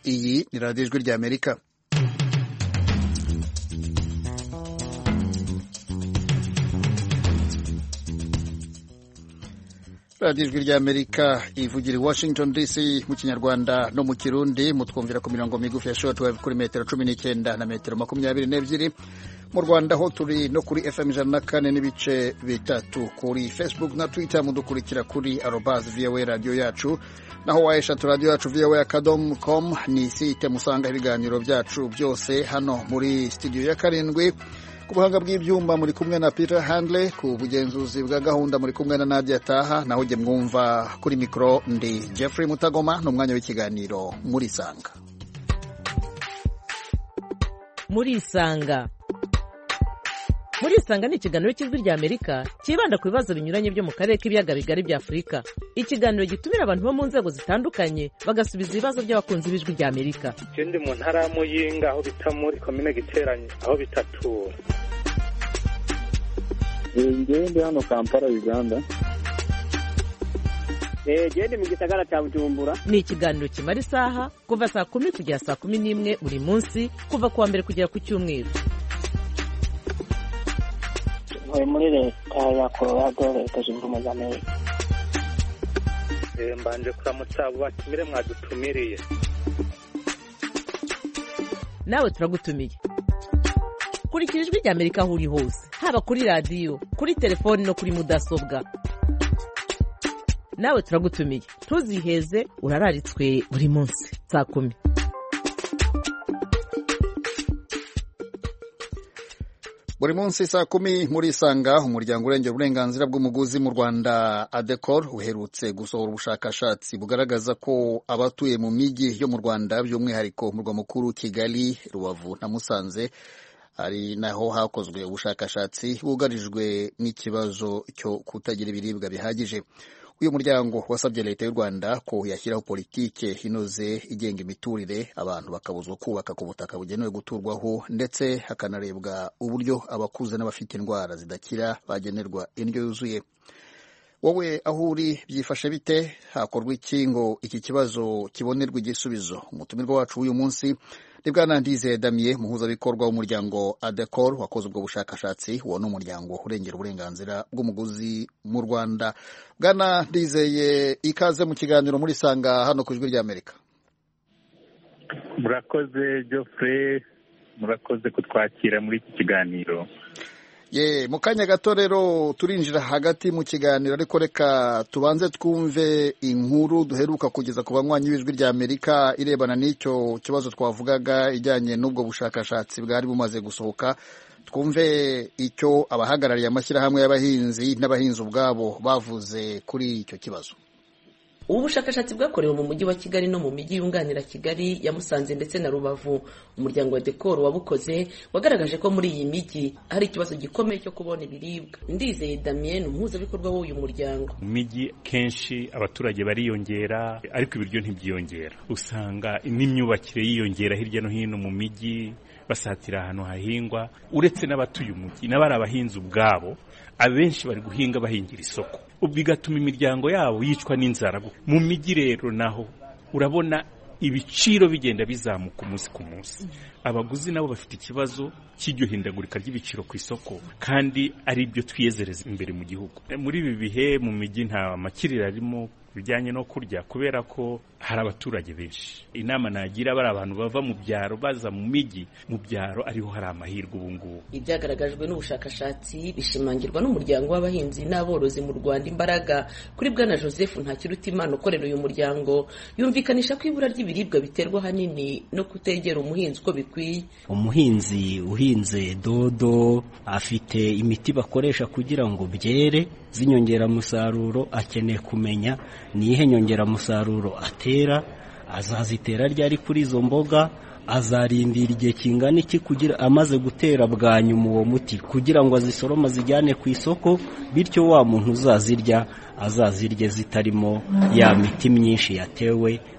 iyi ni radiyo ijwi ry'Amerika. radiyo ijwi ry'Amerika ivugira i Washington DC mu kinyarwanda no mu kirundi, mutwumvira ku mirongo migufi ya shortwave kuri metero 19 na metero 22. Mu Rwanda ho turi no kuri FM 104 n'ibice bitatu, kuri Facebook na Twitter mudukurikira kuri @VOA radio yacu, naho waesha radio yacu voa.com ni site musanga ibiganiro byacu byose. Hano muri studio ya karindwi ku buhanga bw'ibyumba muri kumwe na Peter Handley, ku bugenzuzi bwa gahunda muri kumwe na Nadia Taha, naho je mwumva kuri mikro ndi Jeffrey Mutagoma. N'umwanya w'ikiganiro muri Sanga. Muri Sanga ni ikiganiro cy'ijwi ry'Amerika kibanda ku bibazo binyuranye byo mu karere k'ibiyaga bigari bya Afurika. Ikiganiro gitumira abantu bo mu nzego zitandukanye bagasubiza ibibazo by'abakunzi b'ijwi ry'Amerika. Ndi mu ntara ya Muyinga, aho bita muri komine Giteranye, aho bitatura. Ndi hano Kampala, Uganda. Ndi mu gisagara cya Bujumbura. Ni ikiganiro kimara isaha kuva saa 10 kugera saa 11 buri munsi, kuva kuwa mbere kugera ku cyumweru. Muri leta ya Colorado, leta zunze ubumwe za Amerika. Mbanje kuramutsa abo batumire mwadutumiriye. Nawe turagutumiye. Kurikira ijwi ry'Amerika aho uri hose, haba kuri radio, kuri telefoni no kuri mudasobwa. Nawe turagutumiye, ntuziheze, urararitswe buri munsi saa 10. Buri munsi saa 10 muri Sanga, umuryango urengera uburenganzira bw'umuguzi mu Rwanda ADECOR uherutse gusohora ubushakashatsi bugaragaza ko abatuye mu migi yo mu Rwanda, by'umwihariko mu murwa mukuru Kigali, Rubavu na Musanze, ari naho hakozwe ubushakashatsi bugarijwe n'ikibazo cyo kutagira ibiribwa bihagije. Uyu muryango wasabye leta y'u Rwanda ko yashyiraho politike inoze igenga imiturire, abantu bakabuzwa kubaka ku butaka bugenewe guturwaho, ndetse hakanarebwa uburyo abakuze n'abafite indwara zidakira bagenerwa indyo yuzuye. Wowe aho uri byifashe bite? Hakorwa iki ngo iki kibazo kibonerwe igisubizo? Umutumirwa wacu w'uyu munsi ni Bwana Ndizeye Damien, muhuzabikorwa w'umuryango ADECOR wakoze ubwo bushakashatsi. Uwo ni umuryango urengera uburenganzira bw'umuguzi mu Rwanda. Bwana Ndizeye, ikaze mu kiganiro muri Sanga hano ku ijwi ry'Amerika. Murakoze Geoffrey, murakoze kutwakira muri iki kiganiro. Mu kanya gato rero turinjira hagati mu kiganiro, ariko reka tubanze twumve inkuru duheruka kugeza ku banywanyi b'ijwi ry'Amerika irebana n'icyo kibazo twavugaga, ijyanye n'ubwo bushakashatsi bwari bumaze gusohoka. Twumve icyo abahagarariye amashyirahamwe y'abahinzi n'abahinzi ubwabo bavuze kuri icyo kibazo. Ubu bushakashatsi bwakorewe mu mujyi wa Kigali no mu mijyi yunganira Kigali ya Musanze ndetse na Rubavu. Umuryango wa ADECOR wabukoze wagaragaje ko muri iyi mijyi hari ikibazo gikomeye cyo kubona ibiribwa. Ndizeye Damien, umuhuzabikorwa w'uyu muryango. Mu mijyi kenshi abaturage bariyongera, ariko ibiryo ntibyiyongera. Usanga n'imyubakire yiyongera hirya no hino mu mijyi, basatira ahantu hahingwa. Uretse n'abatuye umujyi n'abari abahinzi ubwabo, abenshi bari guhinga bahingira isoko, bigatuma imiryango yabo yicwa n'inzara. Mu mijyi rero naho urabona ibiciro bigenda bizamuka umunsi ku munsi. Abaguzi nabo bafite ikibazo cy'iryo hindagurika ry'ibiciro ku isoko, kandi ari byo twiyezereza imbere mu gihugu. Muri ibi bihe mu mijyi nta makiriro arimo bijyanye no kurya, kubera ko hari abaturage benshi. Inama nagira bari abantu bava mu byaro baza mu mijyi, mu byaro ariho hari amahirwe ubu ngubu. Ibyagaragajwe n'ubushakashatsi bishimangirwa n'umuryango w'abahinzi n'aborozi mu Rwanda Imbaraga. Kuri Bwana Joseph Ntakirutimana ukorera uyu muryango, yumvikanisha ko ibura ry'ibiribwa biterwa hanini no kutegera umuhinzi uko bikwiye. Umuhinzi uhinze dodo afite imiti bakoresha kugira ngo byere z'inyongeramusaruro, akeneye kumenya nihe nyongeramusaruro atera, azazitera ryari kuri izo mboga, azarindira igihe kingana iki kugira amaze gutera bwa nyuma uwo muti kugira ngo azisoroma zijyane ku isoko, bityo wa muntu uzazirya azazirye zitarimo ya miti myinshi yatewe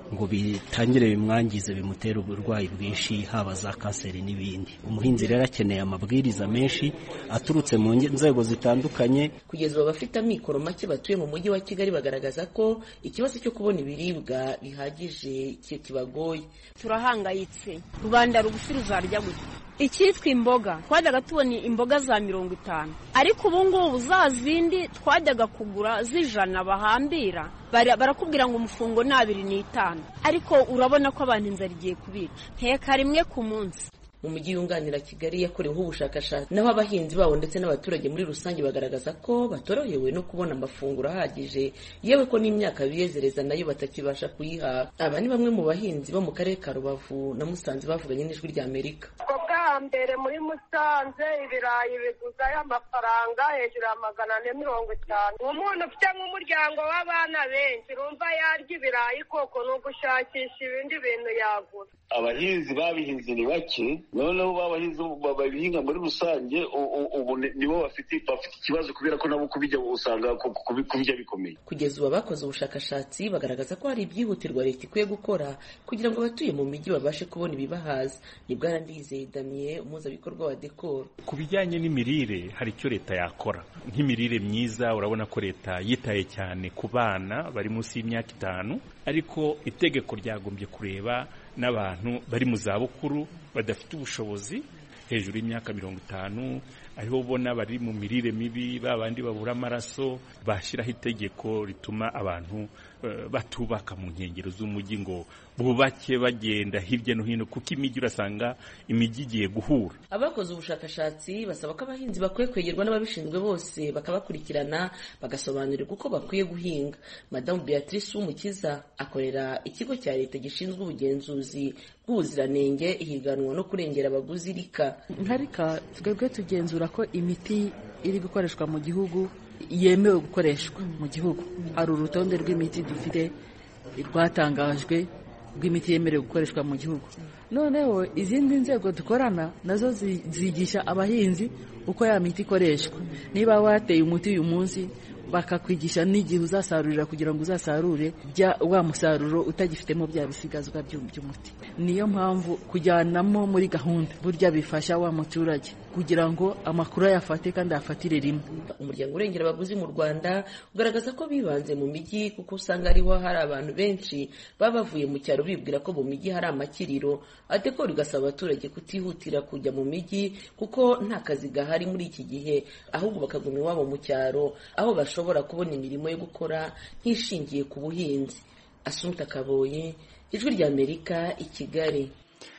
ngo bitangire bimwangize bimutere uburwayi bwinshi haba za kanseri n'ibindi. Umuhinzi rero akeneye amabwiriza menshi aturutse mu nzego zitandukanye. Kugeza ubu abafite amikoro make batuye mu mujyi wa Kigali bagaragaza ko ikibazo cyo kubona ibiribwa bihagije kibagoye. Turahangayitse, rubanda rugufi ruzarya gute? Icyitwa imboga twajyaga tubona imboga za 50, ariko ubu ngubu za zindi twajyaga kugura z'ijana bahambira barakubwira ngo umufungo ni 2.5, ariko urabona ko abantu inzara igiye kubica. Nteka rimwe ku munsi. Mu mujyi yunganira Kigali yakoreweho ubushakashatsi naho abahinzi babo ndetse n'abaturage muri rusange bagaragaza ko batorohewe no kubona amafunguro ahagije, yewe ko n'imyaka biyezereza nayo batakibasha kuyiha. Aba ni bamwe mu bahinzi bo mu karere ka Rubavu na Musanze bavuganye n'Ijwi ry'Amerika. Mbere muri Musanze ibirayi biguza y'amafaranga hejuru ya 450. Umuntu ufite nk'umuryango w'abana benshi urumva yarya ibirayi koko no gushakisha ibindi bintu yagura. Abahinzi babihinze ni bake, noneho babahinzi babihinga muri rusange ubu nibo bafite ikibazo kubera ko nabo kubijya usanga kubijya bikomeye. Kugeza ubu abakoze ubushakashatsi bagaragaza ko hari ibyihutirwa leta ikwiye gukora kugira ngo abatuye mu mijyi babashe kubona ibibahaza. Ni Bwana Ndizeye Damien, umuhuzabikorwa wa Decor. Ku bijyanye n'imirire hari icyo leta yakora nk'imirire myiza. Urabona ko leta yitaye cyane ku bana bari munsi y'imyaka 5, ariko itegeko ryagombye kureba n'abantu bari mu zabukuru badafite ubushobozi hejuru y'imyaka 50, ariho ubona bari mu mirire mibi, babandi babura amaraso. Bashyiraho itegeko rituma abantu batubaka mu nkengero z'umujyi ngo bubake bagenda hirya no hino, kuko imijyi urasanga imijyi igiye guhura. Abakoze ubushakashatsi basaba ko abahinzi bakwiye kwegerwa n'ababishinzwe bose bakabakurikirana bagasobanurirwa uko bakwiye guhinga. Madamu Beatrice Umukiza akorera ikigo cya leta gishinzwe ubugenzuzi bw'ubuziranenge, ihiganwa no kurengera abaguzi RICA. Nka twebwe tugenzura ko imiti iri gukoreshwa mu gihugu yemewe gukoreshwa mu gihugu. Hari urutonde rw'imiti dufite rwatangajwe rw'imiti yemerewe gukoreshwa mu gihugu. Noneho izindi nzego dukorana nazo zigisha abahinzi uko ya miti ikoreshwa. Niba wateye umuti uyu munsi bakakwigisha n'igihe uzasarurira kugira ngo uzasarure wa musaruro utagifitemo bya bisigazwa by'umuti. Niyo mpamvu kujyanamo muri gahunda burya bifasha wa muturage kugira ngo amakuru ayafate kandi afatire rimwe. Umuryango urengera abaguzi mu Rwanda ugaragaza ko bibanze mu mijyi kuko usanga ariho hari abantu benshi baba bavuye mu cyaro bibwira ko mu mijyi hari amakiriro. Decor igasaba abaturage kutihutira kujya mu mijyi kuko nta kazi gahari muri iki gihe, ahubwo bakaguma iwabo mu cyaro aho bashobora kubona imirimo yo gukora nk'ishingiye ku buhinzi. Assumpta Kaboye, Ijwi ry'Amerika, i Kigali.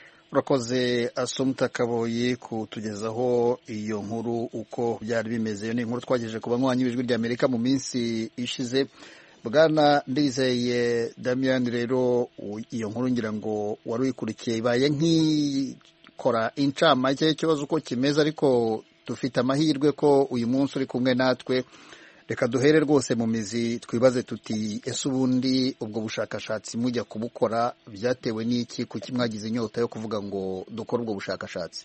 Urakoze Assumpta Kaboye kutugezaho iyo nkuru uko byari bimeze. Iyo ni inkuru twagejeje ku banywanyi b'Ijwi ry'Amerika mu minsi ishize. Bwana Ndizeye Damien, rero iyo nkuru ngira ngo wari uyikurikiye, ibaye nk'ikora incamake y'ikibazo uko kimeze, ariko dufite amahirwe ko uyu munsi uri kumwe natwe. Reka duhere rwose mu mizi twibaze tuti ese ubundi ubwo bushakashatsi mujya kubukora byatewe n'iki? Kuki mwagize inyota yo kuvuga ngo dukore ubwo bushakashatsi?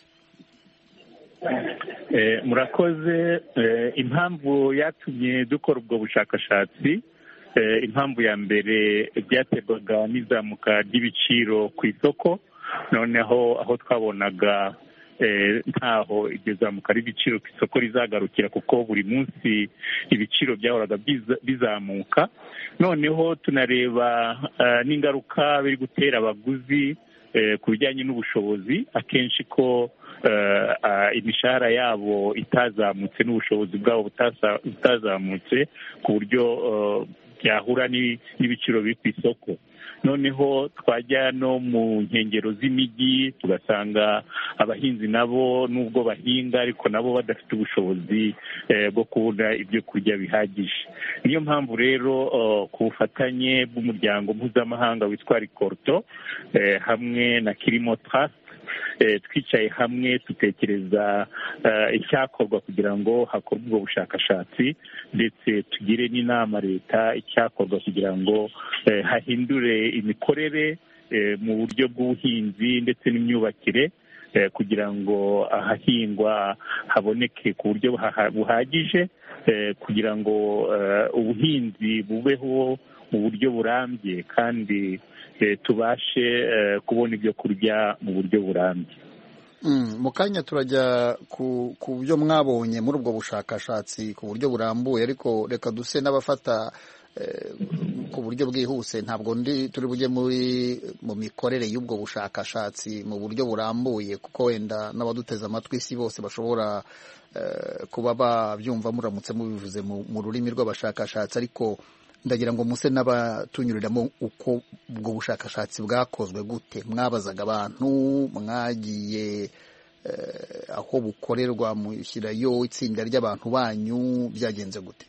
Murakoze. Impamvu yatumye dukora ubwo bushakashatsi, impamvu ya mbere byaterwaga n'izamuka ry'ibiciro ku isoko. Noneho aho twabonaga ntaho iryo zamuka ry'ibiciro ku isoko rizagarukira, kuko buri munsi ibiciro byahoraga bizamuka. Noneho tunareba n'ingaruka biri gutera abaguzi ku bijyanye n'ubushobozi, akenshi ko imishahara yabo itazamutse n'ubushobozi bwabo butazamutse ku buryo byahura n'ibiciro biri ku isoko. Noneho twajya no mu nkengero z'imijyi tugasanga abahinzi nabo nubwo bahinga ariko nabo badafite ubushobozi bwo kubona ibyo kurya bihagije. Niyo mpamvu rero ku bufatanye bw'umuryango mpuzamahanga witwa Ricordo hamwe na Kirimo Trust twicaye hamwe dutekereza icyakorwa kugira ngo hakorwe ubwo bushakashatsi, ndetse tugire n'inama leta icyakorwa kugira ngo hahindure imikorere mu buryo bw'ubuhinzi ndetse n'imyubakire, kugira ngo ahahingwa haboneke ku buryo buhagije, kugira ngo ubuhinzi bubeho mu buryo burambye kandi tubashe kubona ibyo kurya mu buryo burambye. mu kanya turajya ku byo mwabonye muri ubwo bushakashatsi ku buryo burambuye, ariko reka duse n'abafata ku buryo bwihuse. Ntabwo turi bujye mu mikorere y'ubwo bushakashatsi mu buryo burambuye, kuko wenda n'abaduteze amatwi isi bose bashobora kuba babyumva muramutse mubivuze mu rurimi rw'abashakashatsi, ariko ndagira ngo muse n'abatunyuriramo uko ubwo bushakashatsi bwakozwe gute. Mwabazaga abantu, mwagiye aho bukorerwa, mushyirayo itsinda ry'abantu banyu, byagenze gute?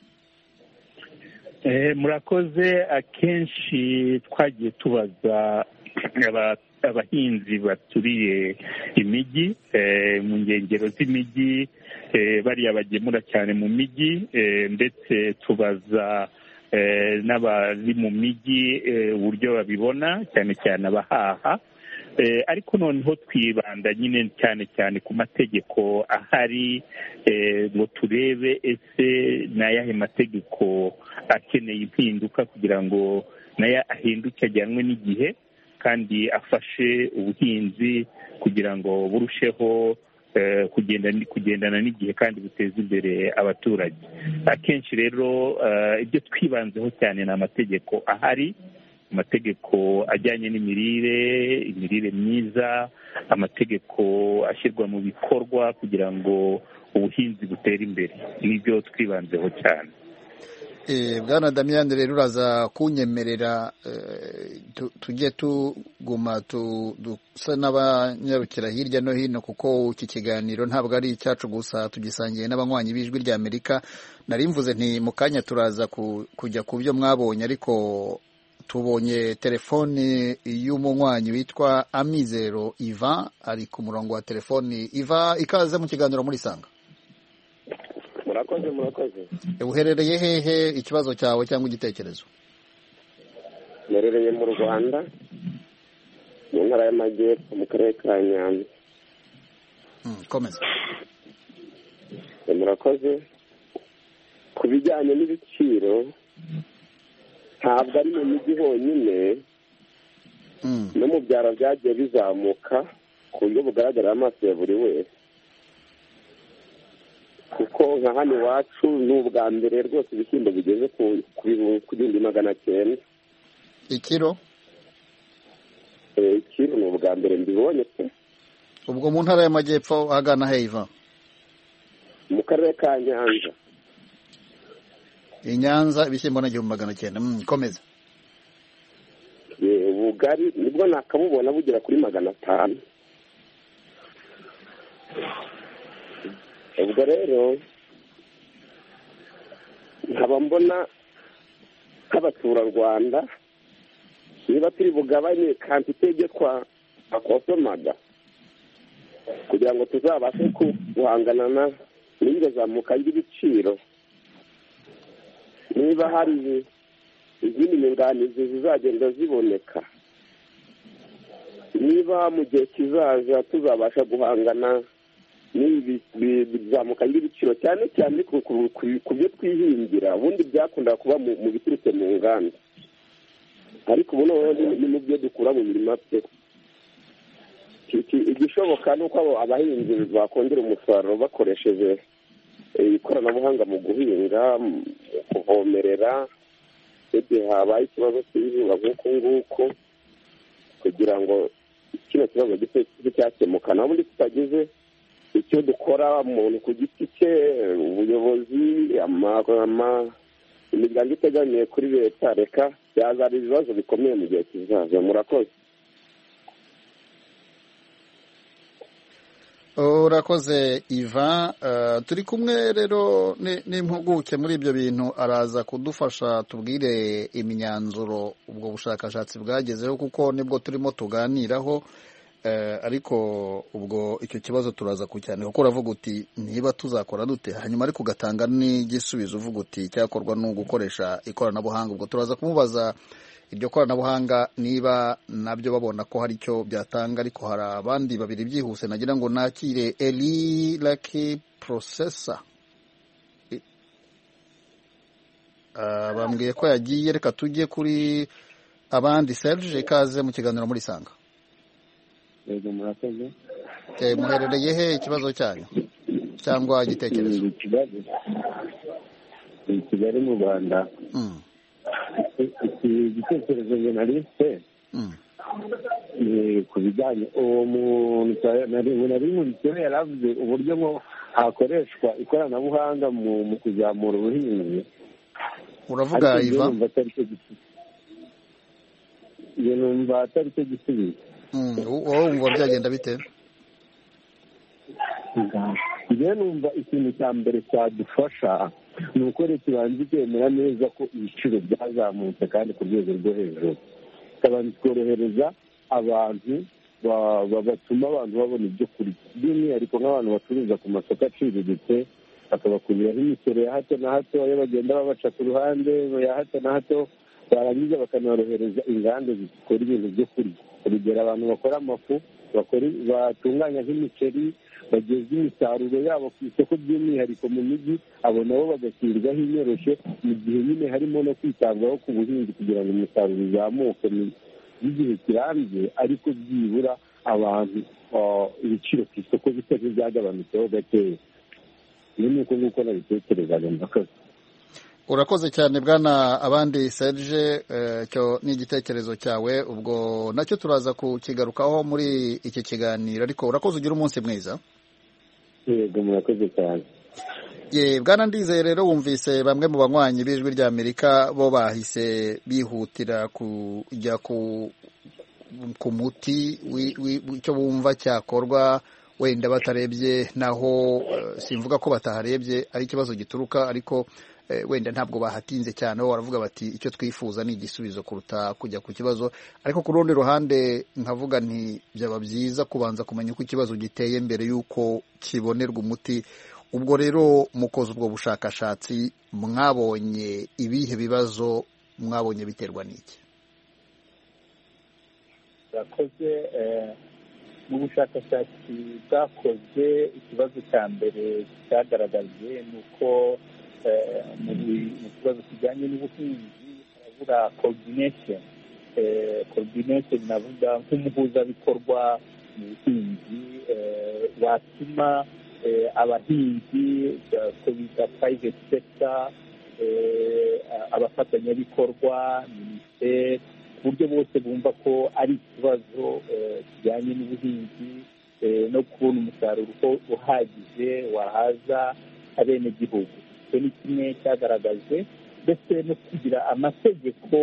Murakoze. Akenshi twagiye tubaza abahinzi baturiye imijyi, mu nkengero z'imijyi, bariya bagemura cyane mu mijyi, ndetse tubaza n'abari mu mijyi uburyo babibona, cyane cyane abahaha. Ariko noneho twibanda nyine cyane cyane ku mategeko ahari, ngo turebe ese ni ayahe mategeko akeneye impinduka kugira ngo nayo ahinduke ajyanwe n'igihe kandi afashe ubuhinzi kugira ngo burusheho kugendana n'igihe kandi buteze imbere abaturage. Akenshi rero ibyo twibanzeho cyane ni amategeko ahari, amategeko ajyanye imirire myiza, amategeko ashyirwa mu bikorwa kugira ngo ubuhinzi butere imbere. Nibyo twibanzeho cyane. Bwana Damien, rero uraza kunyemerera tujye tuguma dusa n'abanyarukira hirya no hino, kuko iki kiganiro ntabwo ari icyacu gusa, tugisangiye n'abanywanyi b'Ijwi ry'Amerika. Nari mvuze nti mu kanya turaza kujya ku byo mwabonye, ariko tubonye telefoni y'umunywanyi witwa Amizero Ivan ari ku murongo wa telefoni. Ivan, ikaze mu kiganiro muri Sanga. Murakoze. Uherereye hehe, ikibazo cyawe cyangwa igitekerezo? Mherereye mu Rwanda, mu ntara y'Amajyepfo, mu karere ka Nyanza. Komeza. Murakoze. Ku bijyanye n'ibiciro, ntabwo ari mu mijyi honyine, no mu byaro byagiye bizamuka ku buryo bugaragarira amaso ya buri wese, kuko nka hano iwacu ni ubwa mbere rwose ibishyimbo bigeze ku 900. Ikiro? Ikiro ni ubwa mbere mbibonye pe. Ubwo mu ntara y'Amajyepfo ahagana heva? Mu karere ka Nyanza. I Nyanza ibishyimbo na 900. Komeza. Ubugari nibwo nakabubona bugera kuri 500. Ubwo rero nkaba mbona nk'abaturarwanda niba turi bugabanye kantite ibyo twakosomaga kugira ngo tuzabashe guhangana n'iryo zamuka ry'ibiciro, niba hari izindi nyunganizi zizagenda ziboneka, niba mu gihe kizaza tuzabasha guhangana bizamuka ry'ibiciro, cyane cyane ku byo twihingira. Ubundi byakundaga kuba mu biturutse mu nganda, ariko ubu noneho ni mu byo dukura mu mirima pe. Igishoboka ni uko abahinzi bakongera umusaruro bakoresheje ikoranabuhanga mu guhinga, mu kuvomerera igihe habaye ikibazo cy'izuba nk'uku nguku, kugira ngo kino kibazo gise cyakemuka. Naho ubundi tutagize icyo dukora umuntu ku giti cye, ubuyobozi, imiryango itegamiye kuri leta, reka byazaba ibibazo bikomeye mu gihe kizaza. Murakoze. Urakoze Ivan. Turi kumwe rero n'impuguke muri ibyo bintu, araza kudufasha tubwire imyanzuro ubwo bushakashatsi bwagezeho, kuko nibwo turimo tuganiraho. Ariko ubwo icyo kibazo turaza kucyane, kuko uravuga uti niba tuzakora dute, hanyuma ariko ugatanga n'igisubizo uvuga uti cyakorwa no gukoresha ikoranabuhanga. Ubwo turaza kumubaza iryo koranabuhanga niba nabyo babona ko hari icyo byatanga. Ariko hari abandi babiri byihuse nagira ngo nakire. Eli Lucky Processor, bambwiye ko yagiye. Reka tujye kuri abandi. Serge, ikaze mu kiganiro muri Sanga. Yego, murakoze. Muherereye he ikibazo cyanyu cyangwa igitekerezo? Ni Kigali mu Rwanda. Iki gitekerezo njye nari mfite ku bijyanye uwo muntu nari nkurikije yaravuze uburyo ngo hakoreshwa ikoranabuhanga mu kuzamura ubuhinzi. Uravuga Iva? Iyo numva atari cyo gisubizo. Wowe wumva byagenda bite? Njyewe numva ikintu cya mbere cyadufasha ni uko leta ibanza ikemera neza ko ibiciro byazamutse kandi ku rwego rwo hejuru, ikabanza ikorohereza abantu batuma abantu babona ibyo kurya, by'umwihariko nk'abantu bacuruza ku masoko aciriritse bakabakuriraho imisoro ya hato na hato, iyo bagenda babaca ku ruhande ya hato na hato, barangiza bakanorohereza inganda zikora ibintu byo kurya. Urugero, abantu bakora amafu, batunganya nk'imiceri, bageza imisaruro yabo ku isoko by'umwihariko mu mijyi, abo nabo bagashyirwaho inyoroshyo, mu gihe nyine harimo no kwitabwaho ku buhinzi kugira ngo umusaruro uzamuke by'igihe kirambye, ariko byibura abantu ibiciro ku isoko bisa nk'ibyagabanutseho gakeya. Iyo ni uko nguko nabitekerezaga. mbakoze. Urakoze cyane bwana abandi Serge, cyo ni igitekerezo cyawe, ubwo nacyo turaza kukigarukaho muri iki kiganiro, ariko urakoze, ugira umunsi mwiza. Yego, murakoze cyane. Bwana Ndizeye, rero wumvise bamwe mu banywanyi b'Ijwi rya Amerika bo bahise bihutira kujya ku muti w'icyo bumva cyakorwa, wenda batarebye, naho simvuga ko bataharebye ari ikibazo gituruka, ariko wenda ntabwo bahatinze cyane, bo baravuga bati icyo twifuza ni igisubizo kuruta kujya ku kibazo. Ariko ku rundi ruhande nkavuga nti byaba byiza kubanza kumenya uko ikibazo giteye mbere y'uko kibonerwa umuti. Ubwo rero mukoze ubwo bushakashatsi, mwabonye ibihe bibazo mwabonye biterwa n'iki? Yakoze mu bushakashatsi bwakozwe, ikibazo cya mbere cyagaragaje ni uko mu kibazo kijyanye n'ubuhinzi harabura coordination navuga nk'umuhuzabikorwa mu buhinzi watuma abahinzi ko bita private sector, abafatanyabikorwa, minisiteri, ku buryo bose bumva ko ari ikibazo kijyanye n'ubuhinzi no kubona umusaruro uhagije wahaza abenegihugu. Icyo ni kimwe cyagaragajwe, ndetse no kugira amategeko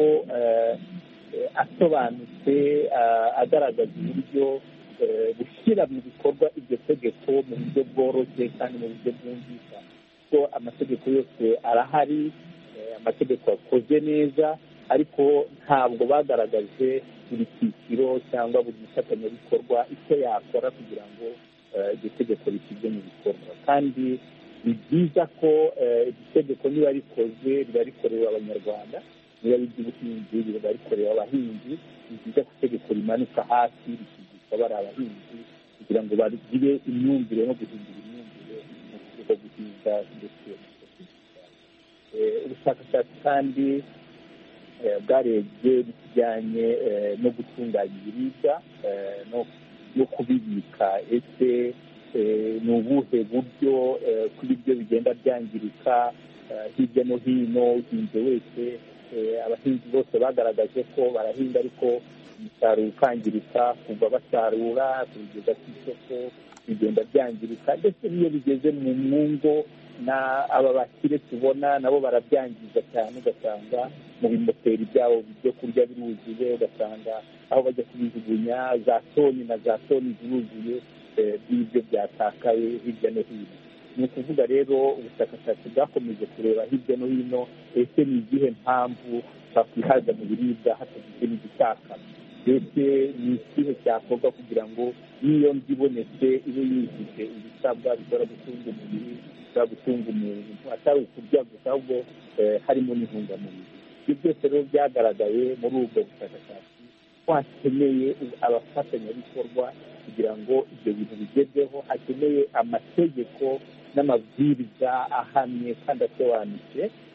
asobanutse agaragaza uburyo gushyira mu bikorwa iryo tegeko mu buryo bworoshye kandi mu buryo bwumvikana. Kuko amategeko yose arahari, amategeko akoze neza, ariko ntabwo bagaragaje buri cyiciro cyangwa buri mufatanyabikorwa icyo yakora kugira ngo iryo tegeko rishyirwe mu bikorwa. Kandi ni byiza ko iryo tegeko niba rikoze riba rikorewe abanyarwanda, niba ari iry'ubuhinzi riba rikorewe abahinzi. Ni byiza ko itegeko rimanuka hasi rikigishwa bari abahinzi kugira ngo bagire imyumvire no guhindura imyumvire mu buryo bwo guhinga ndetse ubushakashatsi kandi bwarebye bijyanye no gutunganya ibiribwa no kubibika. Ese ni ubuhe buryo ko ibiryo bigenda byangirika hirya no hino? Uhinze wese, abahinzi bose bagaragaje ko barahinga ariko umusaruro ukangirika, kuva basarura kubigeza ku isoko bigenda byangirika, ndetse n'iyo bigeze mu ngo aba bakire tubona nabo barabyangiza cyane, ugasanga mu bimoteri byabo byo kurya biruzuye, ugasanga aho bajya kubijugunya za toni na za toni ziruzuye by'ibyo byatakaye hirya no hino. Ni ukuvuga rero ubushakashatsi bwakomeje kureba hirya no hino, ese ni izihe mpamvu twakwihaza mu biribwa hatagize n'igitakara? Ese ni ikihe cyakorwa kugira ngo n'iyo ibonetse ibe yujuje ibisabwa bishobora gutunga umubiri, bishobora gutunga umuntu, atari ukurya gusa ahubwo harimo n'intungamubiri. Ibyo byose rero byagaragaye muri ubwo bushakashatsi ko hakeneye abafatanyabikorwa kugira ngo ibyo bintu bigerweho. Hakeneye amategeko n'amabwiriza ahamye kandi asobanutse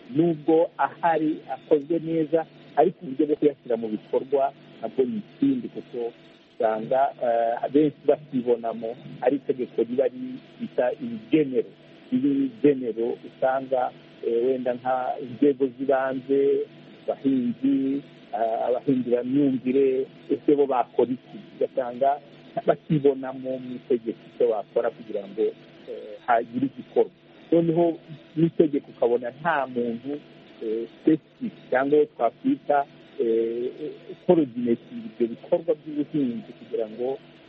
nubwo ahari akozwe neza ariko uburyo bwo kuyashyira mu bikorwa nabwo ni ikindi, kuko usanga benshi bakibonamo ari itegeko riba rita ibigenero usanga wenda nka inzego z'ibanze, abahinzi, abahingiramyumvire, ese bo bakora iki, ugasanga bakibonamo mu itegeko icyo bakora kugira ngo hagire igikorwa. Noneho n'itegeko ukabona nta muntu specific cyangwa twakwita coordinating ibyo bikorwa by'ubuhinzi kugira ngo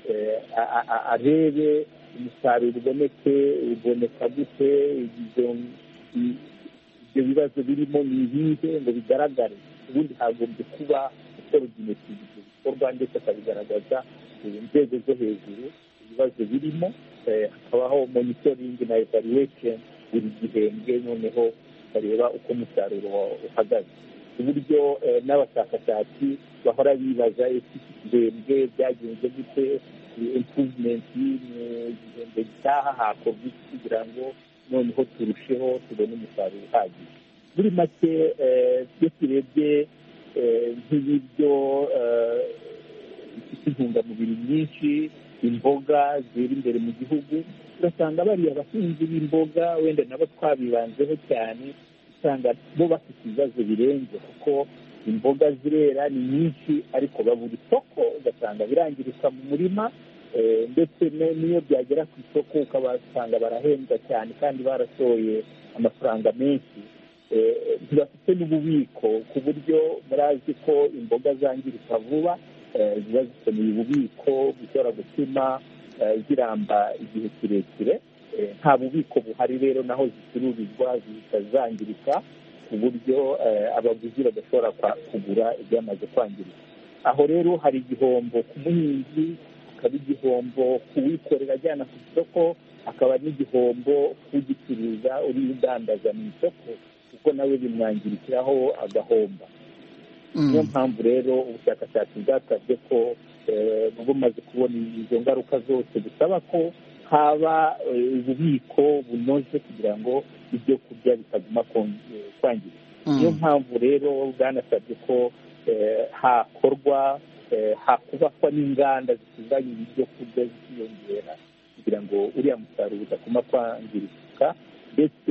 arebe umusaruro uboneka gute, ibyo bibazo birimo ni ibihe ngo bigaragare. Ubundi hagombye kuba coordinating ibyo bikorwa ndetse akabigaragaza inzego zo hejuru ibibazo birimo, hakabaho monitoring na evaluation buri gihembwe, noneho bareba uko umusaruro uhagaze, uburyo n'abashakashatsi bahora bibaza iki gihembwe byagenze gute, improvement mu gihembwe gitaha hakorwa iki kugira ngo noneho turusheho tubone umusaruro uhagije. Muri make iyo turebye nk'ibiryo bifite intungamubiri nyinshi, imboga zera imbere mu gihugu, ugasanga bariya abahinzi b'imboga wenda nabo twabibanzeho cyane, usanga bo bafite ibibazo birenze kuko imboga zirera ni nyinshi ariko babura isoko, ugasanga birangirika mu murima, ndetse n'iyo byagera ku isoko ukabasanga barahembwa cyane kandi barasohoye amafaranga menshi, ntibafite n'ububiko ku buryo murazi ko imboga zangirika vuba, ziba zikeneye ububiko bushobora gutuma ziramba igihe kirekire. Nta bubiko buhari rero naho zicururizwa zihita zangirika ku buryo abaguzi badashobora kugura ibyamaze kwangirika. Aho rero hari igihombo ku muhinzi, hakaba igihombo ku wikorera ajyana ku isoko, hakaba n'igihombo kugicuruza uri udandaza mu isoko kuko nawe bimwangirikiraho agahomba. Niyo mpamvu rero ubushakashatsi bwasabye ko bumaze kubona izo ngaruka zose busaba ko haba ububiko bunoze kugira ngo ibyo kurya bitaguma kwangirika. Niyo mpamvu rero bwanasabye ko hakubakwa n'inganda zitunganya ibyo kurya zikiyongera kugira ngo uriya musaruro udaguma kwangirika, ndetse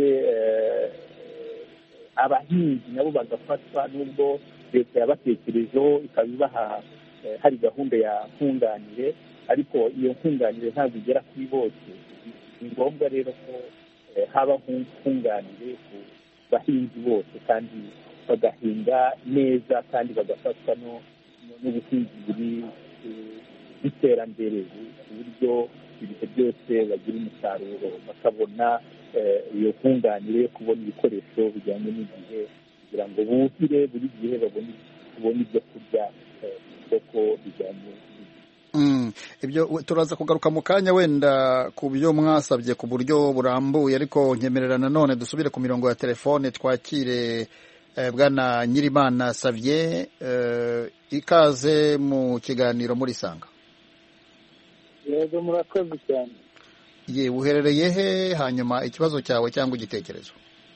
abahinzi nabo bagafatwa, nubwo leta yabatekerejeho ikaba ibaha hari gahunda ya nkunganire, ariko iyo nkunganire ntabwo igera kuri bose. Ni ngombwa rero ko haba nkunganire ku bahinzi bose kandi bagahinga neza kandi bagafatwa n'ubuhinzi buri bw'iterambere ku buryo ibihe byose bagira umusaruro, bakabona iyo nkunganire yo kubona ibikoresho bijyanye n'igihe kugira ngo buhire buri gihe babone ibyo kurya isoko bijyanye. Ibyo turaza kugaruka mu kanya wenda ku byo mwasabye ku buryo burambuye, ariko nkemerera nanone dusubire ku mirongo ya telefone twakire bwana Nyirimana Xavier, ikaze mu kiganiro muri Sanga. Yego, murakoze cyane. Uherereye he, hanyuma ikibazo cyawe cyangwa igitekerezo?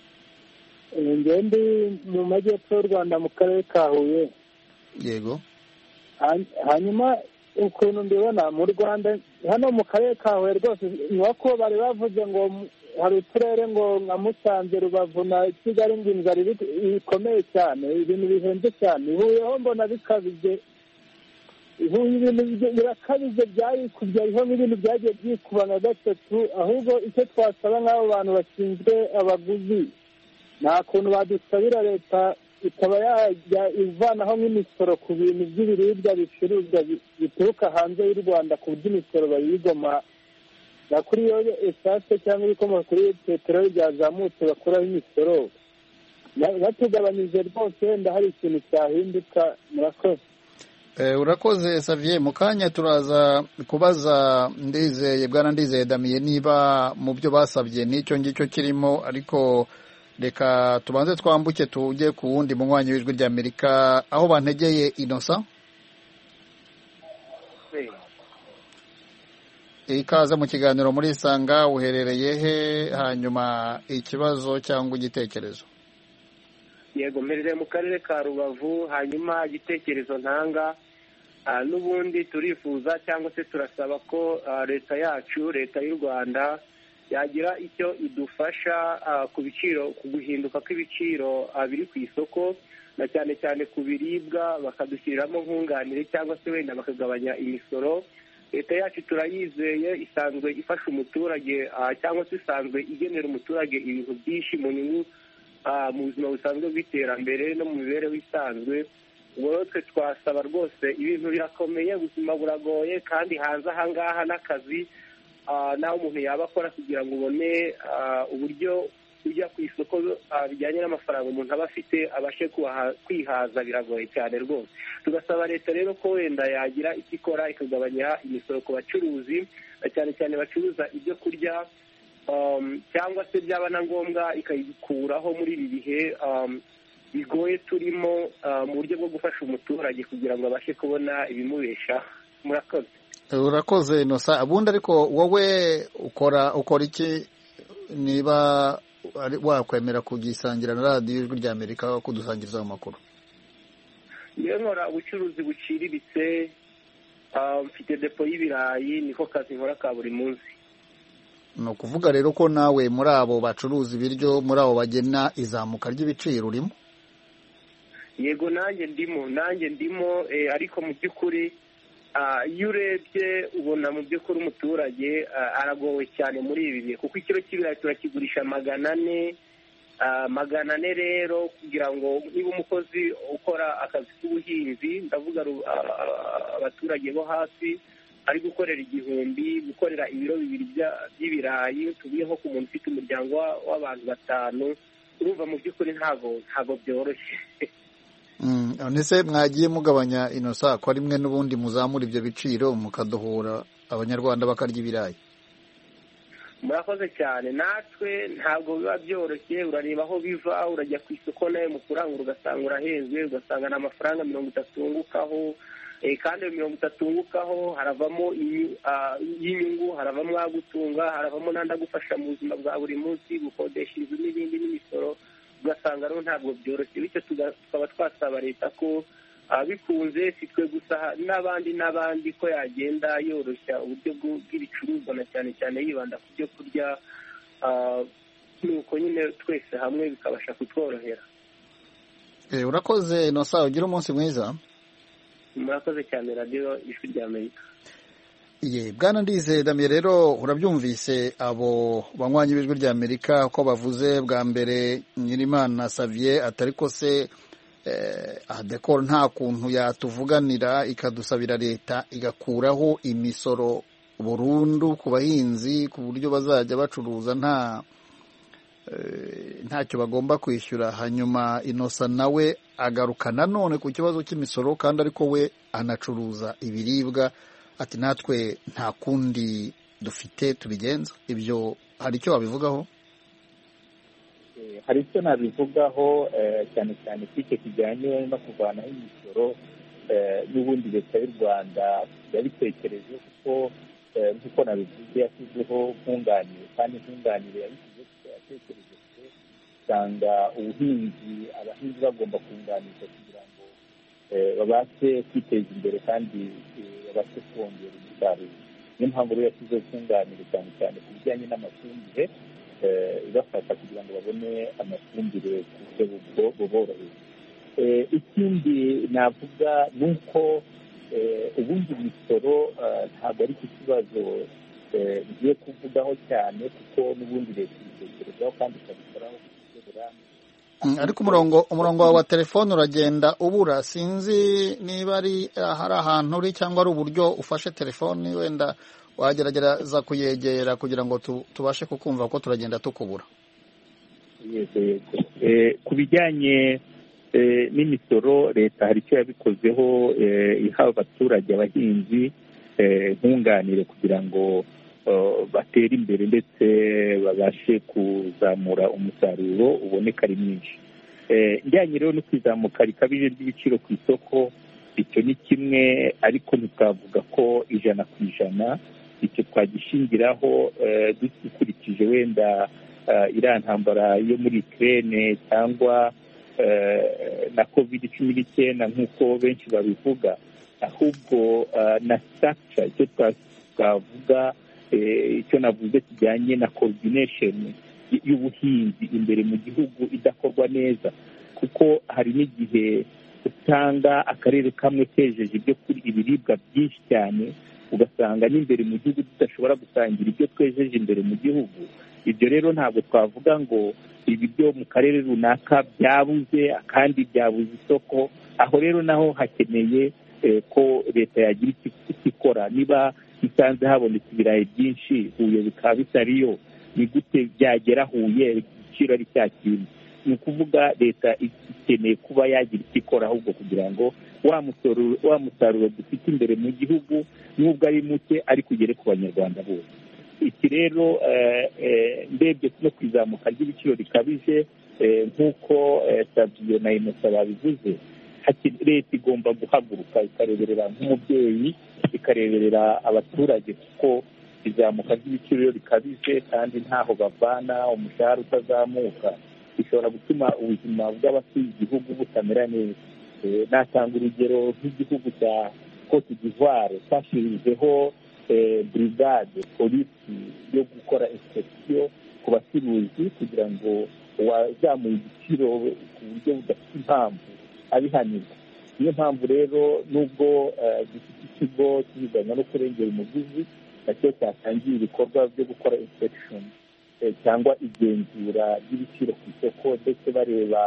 Ndi mu majyepfo y'u Rwanda mu karere ka Huye. Yego. Hanyuma ukuntu mbibona mu Rwanda hano mu karere ka Huye rwose ko bari bavuze ngo hari uturere ngo nka Musanze, Rubavu na Kigali ngo inzara ikomeye cyane, ibintu bihenze cyane. Huye ho mbona bikabije, ibintu birakabije, byarikubyaho n'ibintu byagiye byikuba na gatatu. Ahubwo icyo twasaba nk'abo bantu bashinzwe abaguzi, nta kuntu badusabira leta ikaba yajya ivanaho nk'imisoro ku bintu by'ibiribwa bicuruzwa bituruka hanze y'u Rwanda, ku buryo imisoro bayigoma na kuri iyo esase cyangwa ibikomoka kuri peteroli byazamutse bakuraho imisoro. Batugabanyije rwose, wenda hari ikintu cyahinduka. Murakoze. Urakoze Xavier. Mu kanya turaza kubaza Bwana Ndizeye Damien niba mu byo basabye n'icyo ngicyo kirimo, ariko reka tubanze twambuke tujye ku wundi munywanyi w'ijwi ry'Amerika, aho bantegeye Innocent. Ikaze mu kiganiro muri Sanga, uherereye he, hanyuma ikibazo cyangwa igitekerezo? yego mperereye mu karere ka Rubavu. Hanyuma igitekerezo ntanga n'ubundi turifuza cyangwa se turasaba ko leta yacu, leta y'u Rwanda yagira icyo idufasha ku biciro, ku guhinduka kw'ibiciro biri ku isoko, na cyane cyane ku biribwa bakadushyiriramo nkunganire cyangwa se wenda bakagabanya imisoro. Leta yacu turayizeye, isanzwe ifasha umuturage cyangwa se isanzwe igenera umuturage ibintu byinshi mu nyungu mu buzima busanzwe bw'iterambere no mu mibereho isanzwe. ubwo rero twe twasaba rwose, ibintu birakomeye, ubuzima buragoye, kandi hanze aha ngaha n'akazi naho umuntu yaba akora kugira ngo ubone uburyo ujya ku isoko bijyanye n'amafaranga umuntu aba afite abashe kwihaza, biragoye cyane rwose. Tugasaba leta rero ko wenda yagira icyo ikora ikagabanya imisoro ku bacuruzi, cyane cyane bacuruza ibyo kurya, cyangwa se byaba na ngombwa ikayikuraho muri ibi bihe bigoye turimo, mu buryo bwo gufasha umuturage kugira ngo abashe kubona ibimubesha. Murakoze. Urakoze Innocent. Abundi ariko wowe ukora iki niba wakwemera kugisangira na radiyo Ijwi ry'Amerika kudusangiriza amakuru? Niyo nkora ubucuruzi buciriritse, mfite depo y'ibirayi, niko kazi nkora ka buri munsi. Ni ukuvuga rero ko nawe muri abo bacuruza ibiryo, muri abo bagena izamuka ry'ibiciro urimo? Yego nanjye ndimo, ariko mu by'ukuri iyo urebye ubona mu by'ukuri umuturage aragowe cyane muri ibi bihe, kuko ikiro cy'ibirayi turakigurisha 400. 400 rero, kugira ngo niba umukozi ukora akazi k'ubuhinzi, ndavuga abaturage bo hasi, ari gukorera 1000, gukorera ibiro 2 by'ibirayi, tubiye nko ku muntu ufite umuryango w'abantu 5, urumva mu by'ukuri ntago byoroshye. Nese mwagiye mugabanya Innocent ko rimwe n'ubundi muzamura ibyo biciro mukadohora abanyarwanda bakarya ibirayi? Murakoze cyane. Natwe ntabwo biba byoroshye, urareba aho biva, urajya ku isoko nawe mu kurangura ugasanga urahezwe, ugasanga n'amafaranga 30 ungukaho, kandi 30 ungukaho haravamo y'inyungu, haravamo agutunga, haravamo n'andi agufasha mu buzima bwa buri munsi, gukodesha inzu n'ibindi n'imisoro, ugasanga rero ntabwo byoroshye. Bityo tukaba twasaba leta ko bikunze si twe gusa n'abandi ko yagenda yoroshya uburyo bw'ibicuruzwa, na cyane cyane yibanda ku byo kurya, nuko nyine twese hamwe bikabasha kutworohera. Urakoze Innocent, ugira umunsi mwiza. Murakoze cyane radiyo Ijwi ry'Amerika. Bwana Ndizeye Damien, rero urabyumvise abo banywanyi b'Ijwi ry'Amerika ko bavuze bwa mbere Nyirimana Xavier atari ko se ADECOR nta kuntu yatuvuganira ikadusabira leta igakuraho imisoro burundu ku bahinzi, ku buryo bazajya bacuruza ntacyo bagomba kwishyura. Hanyuma Innocent nawe agaruka nanone ku kibazo cy'imisoro, kandi ariko we anacuruza ibiribwa, ati natwe nta kundi dufite tubigenza. Ibyo hari icyo wabivugaho? Hari icyo nabivugaho, cyane cyane k'icyo kijyanye no kuvanaho imisoro. N'ubundi leta y'u Rwanda yabitekereje, kuko nk'uko nabivuze yashyizeho nkunganire, kandi nkunganire yatekereje usanga abahinzi bagomba kunganirwa kugira ngo babashe kwiteza imbere kandi babashe kongera umusaruro. Niyo mpamvu rero yashyizeho kunganire cyane cyane ku bijyanye n'amafumbire, ibafasha kugira ngo babone amafumbire ku buryo buboroheye. Ikindi navuga ni uko ubundi imisoro ntabwo ari ikibazo ngiye kuvugaho cyane, kuko n'ubundi leta ibitekerezaho kandi ikabikoraho ku buryo burambye. Ariko umurongo wawe wa telefone uragenda ubura, sinzi niba hari ahantu uri cyangwa ari uburyo ufashe telefone, wenda wagerageza kuyegera kugira ngo tubashe kukumva, kuko turagenda tukubura. Yego. Ku bijyanye n'imisoro, leta hari icyo yabikozeho, iha abaturage, abahinzi nkunganire kugira ngo batere imbere ndetse babashe kuzamura umusaruro uboneka ari mwinshi. Njyanye rero no kwizamuka rikabije ry'ibiciro ku isoko, icyo ni kimwe, ariko ntitwavuga ko 100%. Icyo twagishingiraho dukurikije wenda iriya ntambara yo muri Ukraine, cyangwa na COVID-19 nk'uko benshi babivuga, ahubwo na structure, icyo twavuga, icyo navuze kijyanye na coordination y'ubuhinzi imbere mu gihugu idakorwa neza, kuko hari n'igihe usanga akarere kamwe kejeje ibiribwa byinshi cyane, ugasanga n'imbere mu gihugu tudashobora gusangira ibyo twejeje imbere mu gihugu. Ibyo rero ntabwo twavuga ngo ibi byo mu karere runaka byabuze kandi byabuze isoko. Aho rero naho hakeneye ko leta yagira icyo ikora. Niba isanze habonetse ibirayi byinshi Huye bikaba bitariyo, ni gute byagera Huye igiciro ari cya kintu? Ni ukuvuga leta ikeneye kuba yagira icyo ikora ahubwo kugira ngo wa musaruro dufite imbere mu gihugu nubwo ari muke ariko ugere ku banyarwanda bose. Iki rero ndebye no ku izamuka ry'ibiciro rikabije nk'uko Savio na Innocent babivuze, leta igomba guhaguruka ikareberera nk'umubyeyi, ikareberera abaturage, kuko izamuka ry'ibiciro rikabije kandi ntaho bavana, umushahara utazamuka, bishobora gutuma ubuzima bw'abatuye igihugu butamera neza. Natanga urugero nk'igihugu cya Cote d'Ivoire cyashyirijeho brigade polisi yo gukora inspection ku bacuruzi kugira ngo uwazamuye igiciro ku buryo budafite impamvu abihanirwa. Niyo mpamvu rero nubwo dufite ikigo cy'ibijyanye no kurengera umuguzi nacyo cyatangiye ibikorwa byo gukora inspection cyangwa igenzura ry'ibiciro ku isoko, ndetse bareba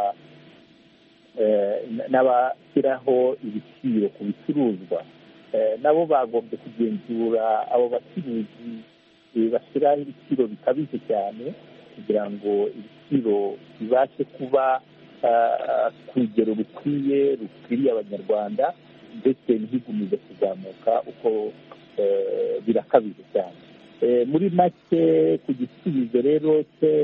n'abashyiraho ibiciro ku bicuruzwa, nabo bagombye kugenzura abo bacuruzi bashyiraho ibiciro bikabije cyane kugira ngo ibiciro bibashe kuba ku rugero rukwiriye abanyarwanda, ndetse ntigumize kuzamuka uko birakabije cyane. Muri make ku gisubizo rero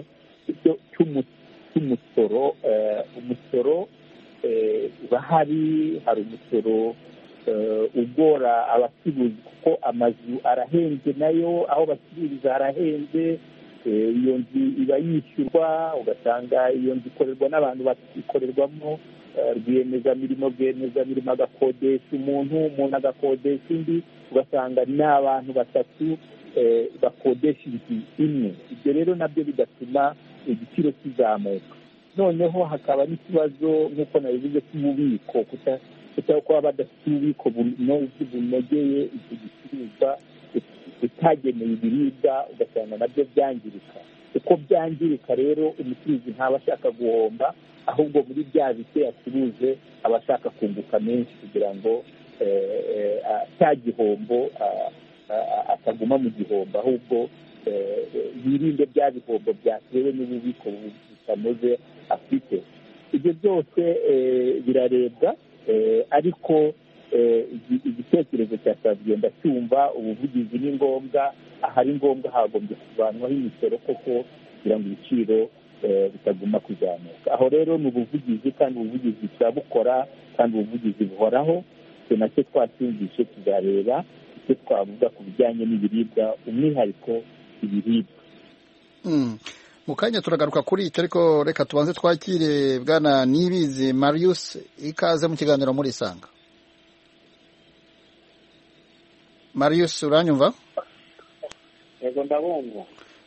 cy'umusoro, umusoro urahari, hari umusoro ugora abacuruzi kuko amazu arahenze, nayo aho bacururiza harahenze, iyo nzu iba yishyurwa, ugasanga iyo nzu ikorerwa n'abantu bakikorerwamo, rwiyemezamirimo agakodesha umuntu agakodesha undi, ugasanga ni abantu batatu bakodesha inzu imwe. Ibyo rero nabyo bigatuma igiciro kizamuka. Noneho hakaba n'ikibazo nk'uko nabivuze cy'ububiko, kuba badafite ububiko bunogeye icyo gicuruzwa bitageneye ibiribwa, ugasanga nabyo byangirika. Uko byangirika rero umucuruzi ntaba ashaka guhomba, ahubwo muri bya bike yacuruje aba ashaka kunguka menshi kugira ngo cya gihombo ataguma mu gihombo, ahubwo yirinde bya bihombo byatewe n'ububiko butanoze afite. Ibyo byose birarebwa, ariko igitekerezo cya Savio ndacyumva, ubuvugizi ni ngombwa, ahari ngombwa hagombye kuvanwaho imisoro koko kugira ngo ibiciro bitaguma kuzamuka. Aho rero ni ubuvugizi, kandi ubuvugizi turabukora, kandi ubuvugizi buhoraho. Nacyo twacyumvishe, tuzareba icyo twavuga ku bijyanye n'ibiribwa, umwihariko ibiribwa. Mu kanya turagaruka kuri icyo, ariko reka tubanze twakire Bwana Niyibizi Marius, ikaze mu kiganiro muri Isanga. Marius, uranyumva? Yego, ndabumva.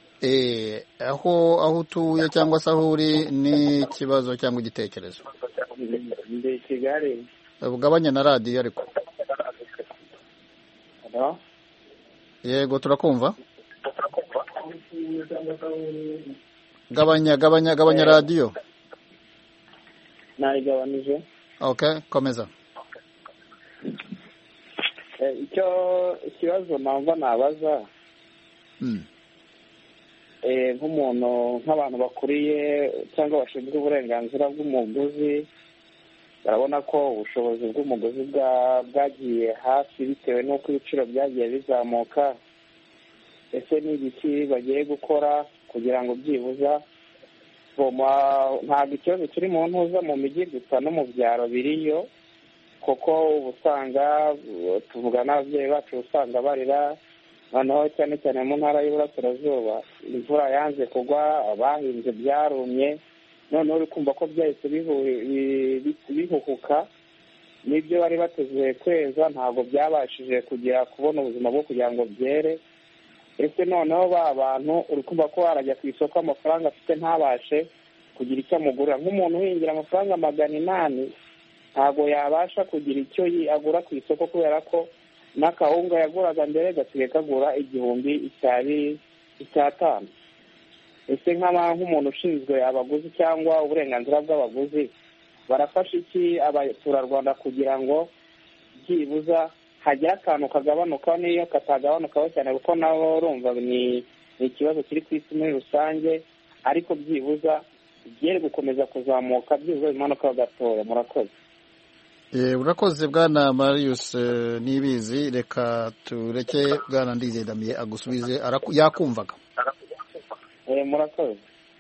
Aho utuye cyangwa se aho uri, ni ikibazo cyangwa igitekerezo? Ndi Kigali. Ugabanya na radiyo ariko. Yego, turakumva. Gabanya radiyo. Nayigabanije. Okay, komeza. Icyo ikibazo numva nabaza, nk'abantu bakuriye cyangwa bashinzwe uburenganzira bw'umuguzi, barabona ko ubushobozi bw'umuguzi bwagiye hasi bitewe n'uko ibiciro byagiye bizamuka. Ese ni ibiki bagiye gukora kugira ngo byibuza ntabwo ikibazo kiri mu ntuza mu mijyi gusa, no mu byaro biriyo, kuko uba usanga tuvuga n'ababyeyi bacu usanga barira, noneho cyane cyane mu ntara y'Iburasirazuba imvura yanze kugwa, abahinze byarumye, noneho uri kumva ko byahise bihuhuka n'ibyo bari bateze kweza ntabwo byabashije kubona ubuzima bwo kugira ngo byere. ese noneho ba bantu uri kumva ko warajya ku isoko amafaranga afite ntabashe kugira icyo amugura. Nk'umuntu uhingira amafaranga 800 ntabwo yabasha kugira icyo agura ku isoko kubera ko n'akawunga yaguraga mbere gasigaye kagura 1,500. ese nk'umuntu ushinzwe abaguzi cyangwa uburenganzira bw'abaguzi barafasha iki abaturarwanda kugira ngo byibuza hajya akantu kagabanuka n'iyo katagabanukaho cyane kuko nabo urumva ni ikibazo kiri ku isi muri rusange, ariko byibuza byere gukomeza kuzamuka byibuza impanuka gatoya. Murakoze. Urakoze bwana Marius Niyibizi. Reka tureke bwana Ndizeye Damien agusubize, yakumvaga. Murakoze.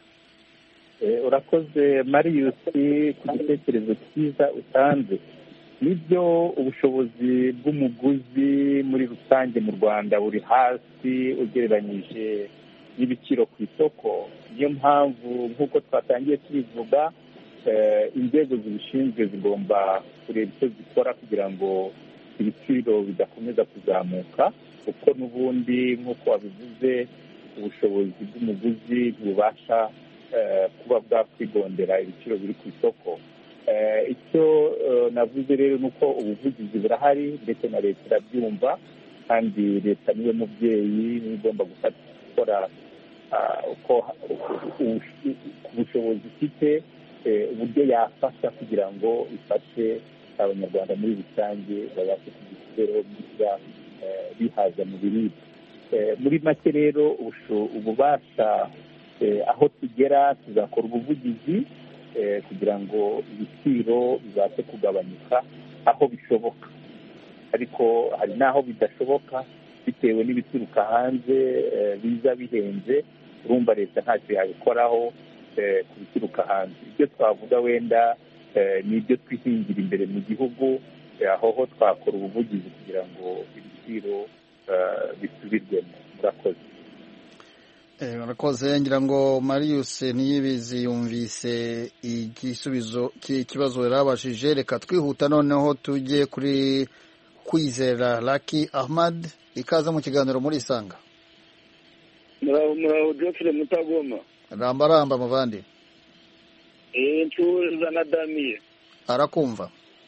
Urakoze Marius ku gitekerezo cyiza utanze. Nibyo ubushobozi bw'umuguzi muri rusange mu Rwanda buri hasi ugereranyije n'ibiciro ku isoko. Niyo mpamvu nk'uko twatangiye tubivuga, inzego zibishinzwe zigomba kureba icyo zikora kugira ngo ibiciro bidakomeza kuzamuka, kuko n'ubundi nk'uko wabivuze ubushobozi bw'umuguzi ntibubasha kuba bwakwigondera ibiciro biri ku isoko. Icyo navuze rero ni uko ubuvugizi burahari ndetse na leta irabyumva, kandi leta niyo mubyeyi niyo igomba gukora ku bushobozi ifite uburyo yafasha kugira ngo ifashe abanyarwanda muri rusange babashe kugira imibereho myiza bihaza mu biribwa. Muri make rero ububasha aho tugera tuzakora ubuvugizi kugira ngo ibiciro bibashe kugabanyuka aho bishoboka, ariko hari n'aho bidashoboka bitewe n'ibituruka hanze biza bihenze. Urumva leta ntacyo yabikoraho ku bituruka hanze. Ibyo twavuga wenda ni ibyo twihingira imbere mu gihugu, aho ho twakora ubuvugizi kugira ngo ibiciro bisubirwemo. Murakoze. Murakoze. Ngira ngo Marius Niyibizi yumvise igisubizo cy'ikibazo yarabashije. Reka twihuta noneho tujye kuri Kwizera Lucky Ahmad. Ikaze mu kiganiro muri Isanga. Muraho Geoffrey Mutagoma. Ramba muvandi. Ncuza na Damien. Arakumva.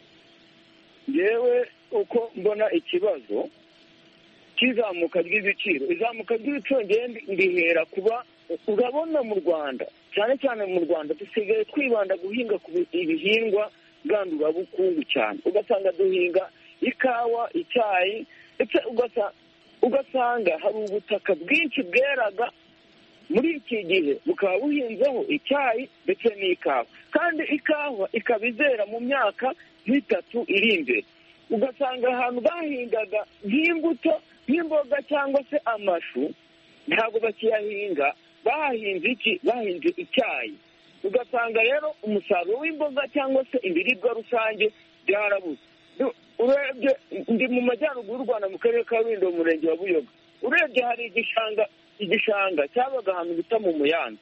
Yewe uko mbona ikibazo kizamuka ry'ibiciro, izamuka ry'ibiciro ndihera kuba urabona mu Rwanda, cyane cyane mu Rwanda dusigaye twibanda guhinga ku ibihingwa ngandurabukungu cyane. Ugasanga duhinga ikawa, icyayi, ndetse ugasanga hari ubutaka bwinshi bweraga muri iki gihe bukaba buhinzeho icyayi ndetse n'ikawa, kandi ikawa ikaba izera mu myaka nk'itatu iri imbere. Ugasanga ahantu bahingaga nk'imbuto nk'imboga cyangwa se amashu ntabwo bakiyahinga, bahinze iki? Bahinze icyayi. Ugasanga rero umusaruro w'imboga cyangwa se ibiribwa rusange byarabuze. Urebye ndi mu majyaruguru y'u Rwanda mu karere ka Rulindo mu murenge wa Buyoga, urebye hari igishanga cyabaga ahantu bita mu Muyanza,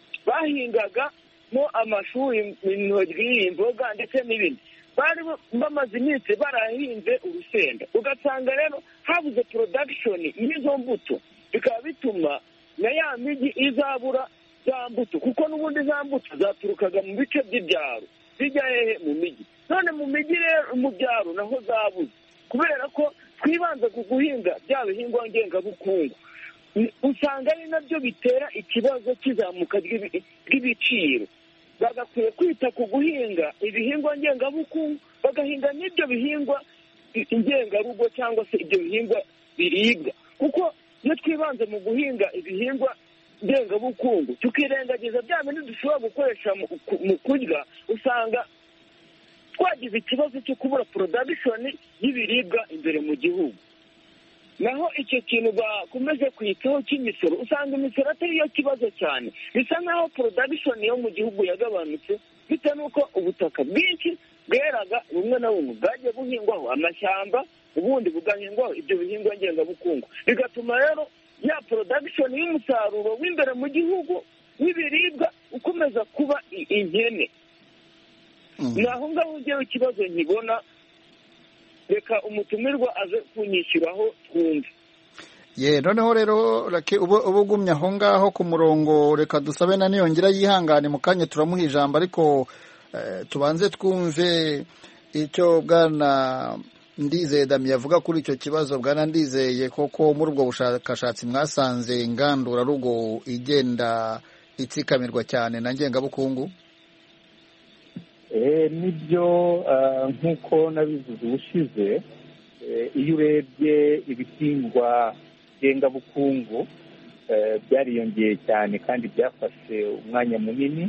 bahingagamo amashu, intoryi, imboga ndetse n'ibindi. Bari bamaze iminsi barahinze urusenda. Ugasanga rero habuze production y'izo mbuto, bikaba bituma na ya migi izabura za mbuto, kuko n'ubundi za mbuto zaturukaga mu bice by'ibyaro zijya hehe? Mu migi. None mu migi rero, mu byaro naho zabuze, kubera ko twibanze ku guhinga bya bihingwa ngengabukungu. Usanga ari nabyo bitera ikibazo cy'izamuka ry'ibiciro. Bagakwiye kwita ku guhinga ibihingwa ngengabukungu, bagahinga n'ibyo bihingwa ingengarugo cyangwa se ibyo bihingwa biribwa, kuko iyo twibanze mu guhinga ibihingwa ngengabukungu tukirengagiza bya bindi dushobora gukoresha mu kurya, usanga twagize ikibazo cyo kubura production y'ibiribwa imbere mu gihugu. Naho icyo kintu bakomeje kwitaho cy'imisoro, usanga imisoro atari yo kibazo cyane. Bisa nk'aho production yo mu gihugu yagabanutse bitewe n'uko ubutaka bwinshi bweraga bumwe na bumwe bwagiye buhingwaho amashyamba, ubundi bugahingwaho ibyo bihingwa ngengabukungu, bigatuma rero ya production y'umusaruro w'imbere mu gihugu w'ibiribwa ukomeza kuba inkene. ni aho ngaho ujyaho ikibazo nkibona. Reka umutumirwa aze kunyishyuraho twumve. Noneho rero uba ugumye aho ngaho ku murongo, reka dusabe na Niyongira yihangane mu kanya turamuha ijambo, ariko tubanze twumve icyo Bwana Ndizeye Damien avuga kuri icyo kibazo. Bwana Ndizeye, koko muri ubwo bushakashatsi mwasanze ingandurarugo igenda itsikamirwa cyane na ngengabukungu? Nibyo, nk'uko nabivuze ubushize, iyo urebye ibihingwa ngengabukungu byariyongeye cyane kandi byafashe umwanya munini.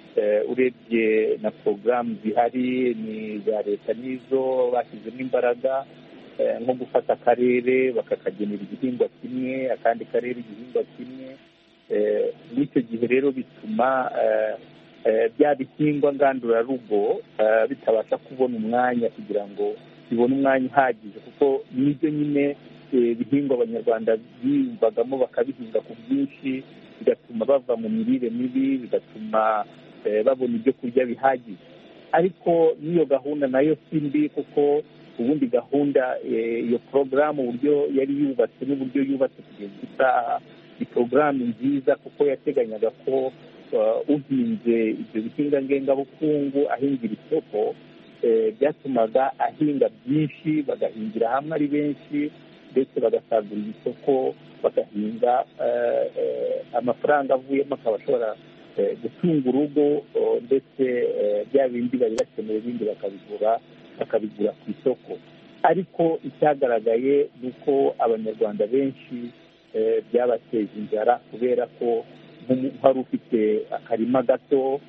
Urebye na porogaramu zihari ni za leta n'izo bashyizemo imbaraga, nko gufata akarere bakakagenera igihingwa kimwe, akandi karere igihingwa kimwe. N'icyo gihe rero bituma bya bihingwa ngandurarugo bitabasha kubona umwanya kugira ngo bibone umwanya uhagije, kuko nibyo nyine ibihingwa abanyarwanda biyumvagamo bakabihinga ku bwinshi, bigatuma bava mu mirire mibi, bigatuma babona ibyo kurya bihagije. Ariko n'iyo gahunda nayo si mbi, kuko ubundi gahunda iyo porogaramu uburyo yari yubatse n'uburyo yubatse kugeza isaha ni porogaramu nziza, kuko yateganyaga ko uhinze ibyo bihinga ngengabukungu ahingira isoko, byatumaga ahinga byinshi, bagahingira hamwe ari benshi, ndetse bagasagurira isoko, bagahinga amafaranga avuyemo akaba ashobora gutunga urugo, ndetse bya bindi bari bakeneye ibindi bakabigura ku isoko. Ariko icyagaragaye ni uko abanyarwanda benshi byabateje inzara, kubera ko hari ufite akarima gato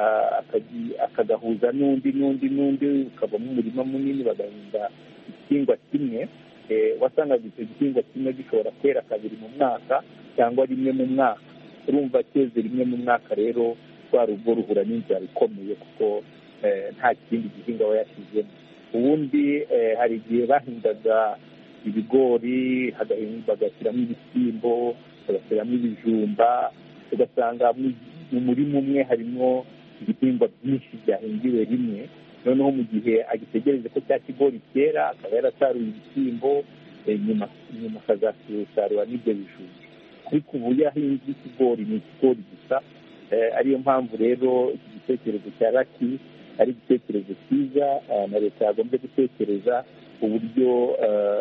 akagahuza n'undi ukavamo umurima munini, bagahinga igihingwa kimwe. Wasangaga icyo gihingwa kimwe gishobora kwera kabiri mu mwaka cyangwa rimwe mu mwaka. Urumva cyeze rimwe mu mwaka rero rwa rugo ruhura n'inzara ikomeye, kuko nta kindi gihingwa aba yashyizemo. Ubundi hari igihe bahingaga ibigori, bagashyiramo ibishyimbo, bagashyiramo ibijumba, ugasanga mu murima umwe harimo ibihingwa byinshi byahingiwe rimwe. Noneho mu gihe agitegereje ko cya kigori cyera, akaba yarasaruye ibishyimbo, nyuma akazasarura n'ibyo bijumba. Ariko ubu yahinze ikigori, ni ikigori gusa. Ariyo mpamvu rero iki gitekerezo cya Lucky ari igitekerezo cyiza, na leta yagombye gutekereza uburyo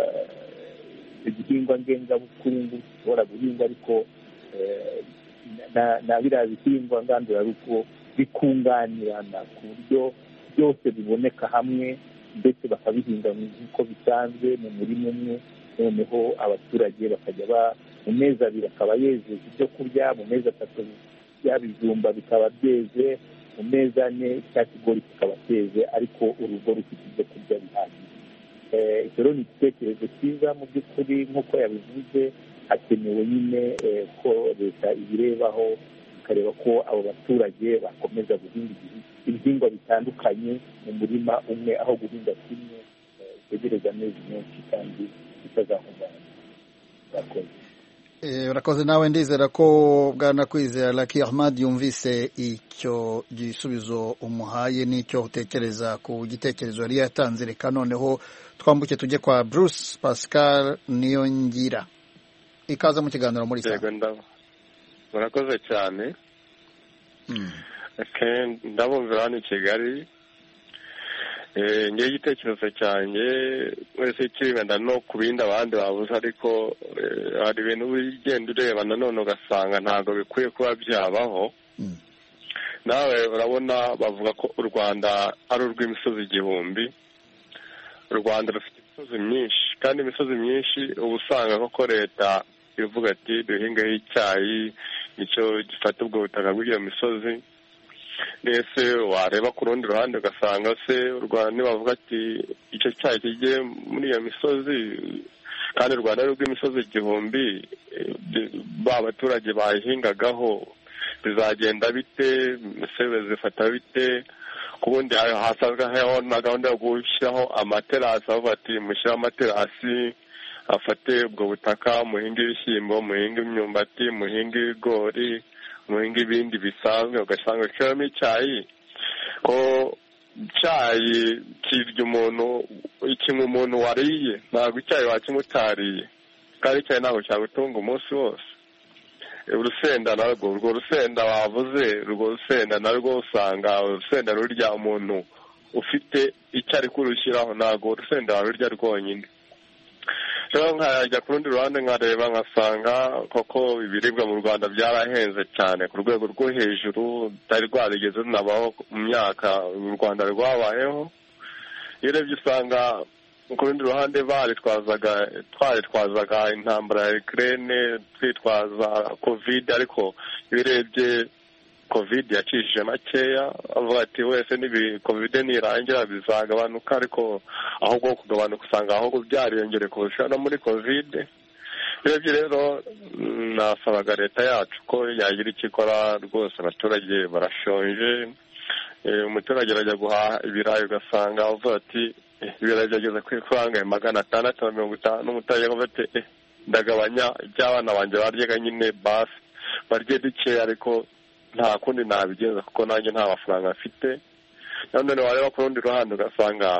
igihingwa ngengabukungu gishobora guhingwa, ariko na biriya bihingwa ngandurarugo bikunganirana ku buryo byose biboneka hamwe, ndetse bakabihinga nk'uko bisanzwe mu murima umwe. Noneho abaturage bakajya mu mezi abiri akaba yejeje ibyo kurya, mu mezi atatu bya bijumba bikaba byeze, mu mezi ane cya kigori kikaba cyeze, ariko urugo rufite ibyo kurya bihagije. Icyo rero ni igitekerezo cyiza mu by'ukuri. Nk'uko yabivuze, hakenewe nyine ko leta ibirebaho, ikareba ko abo baturage bakomeza guhinga ibihingwa bitandukanye mu murima umwe, aho guhinga kimwe bitegereza amezi menshi kandi bitazahungabana. Urakoze nawe. Ndizera ko Bwana Kwizera Lucky Ahmad yumvise icyo gisubizo umuhaye n'icyo utekereza ku gitekerezo yari yatanze. Reka noneho twambuke tujye kwa Bruce Pascal Niyongira. Ikaze mu kiganiro muri saa. Murakoze cyane. Ndabumvira hano i Kigali. Ngiye igitekerezo cyanjye wese kiribanda no ku bindi abandi babuze, ariko hari ibintu ugenda ureba nanone ugasanga ntabwo bikwiye kuba byabaho. Nawe urabona bavuga ko u Rwanda ari urw'imisozi igihumbi. U Rwanda rufite imisozi myinshi, kandi imisozi myinshi uba usanga koko leta ivuga ati duhingeho icyayi, nicyo gifata ubwo butaka bw'iyo misozi. Mbese wareba ku rundi ruhande ugasanga se u Rwanda nibavuga ati icyo cyayi kigiye muri iyo misozi, kandi u Rwanda ari urw'imisozi igihumbi, ba baturage bayihingagaho bizagenda bite? Mbese bizifata bite? Ku bundi hasanzwe hariho na gahunda yo gushyiraho amaterasi, avuga ati mushyiraho amaterasi afate ubwo butaka, muhinge ibishyimbo, muhinge imyumbati, muhinge ibigori, muhinga ibindi bisanzwe ugasanga ushyiramo icyayi ko icyayi kirya umuntu ikintu umuntu wariye ntabwo icyayi wakinywa utariye kandi icyayi ntabwo cyagutunga umunsi wose. Urusenda narwo urwo rusenda wavuze urwo rusenda narwo usanga urusenda rurya umuntu ufite icyo ari kurushyiraho ntabwo urusenda warurya rwonyine. Rero nkajya ku rundi ruhande nkareba nkasanga koko ibiribwa mu Rwanda byarahenze cyane ku rwego rwo hejuru rutari rwarigeze runabaho mu myaka u Rwanda rwabayeho. Iyo urebye usanga ku rundi ruhande twaritwazaga intambara ya Ukraine twitwaza covid, ariko iyo urebye covid yacishije makeya avuga ati wese nibi covid nirangira bizagabanuka, ariko ahubwo kugabanuka usanga ahubwo byariyongere kurusha no muri covid. Urebye rero nasabaga leta yacu ko yagira icyo ikora rwose, abaturage barashonje. Umuturage arajya guhaha ibirayi ugasanga avuga ati ibirayi byageze ku ifaranga 650, umuturage avuga ati ndagabanya iby'abana banjye baryaga nyine basi barye duke, ariko nta kundi nabigenza kuko nanjye nta mafaranga mfite. None wareba ku rundi ruhande ugasanga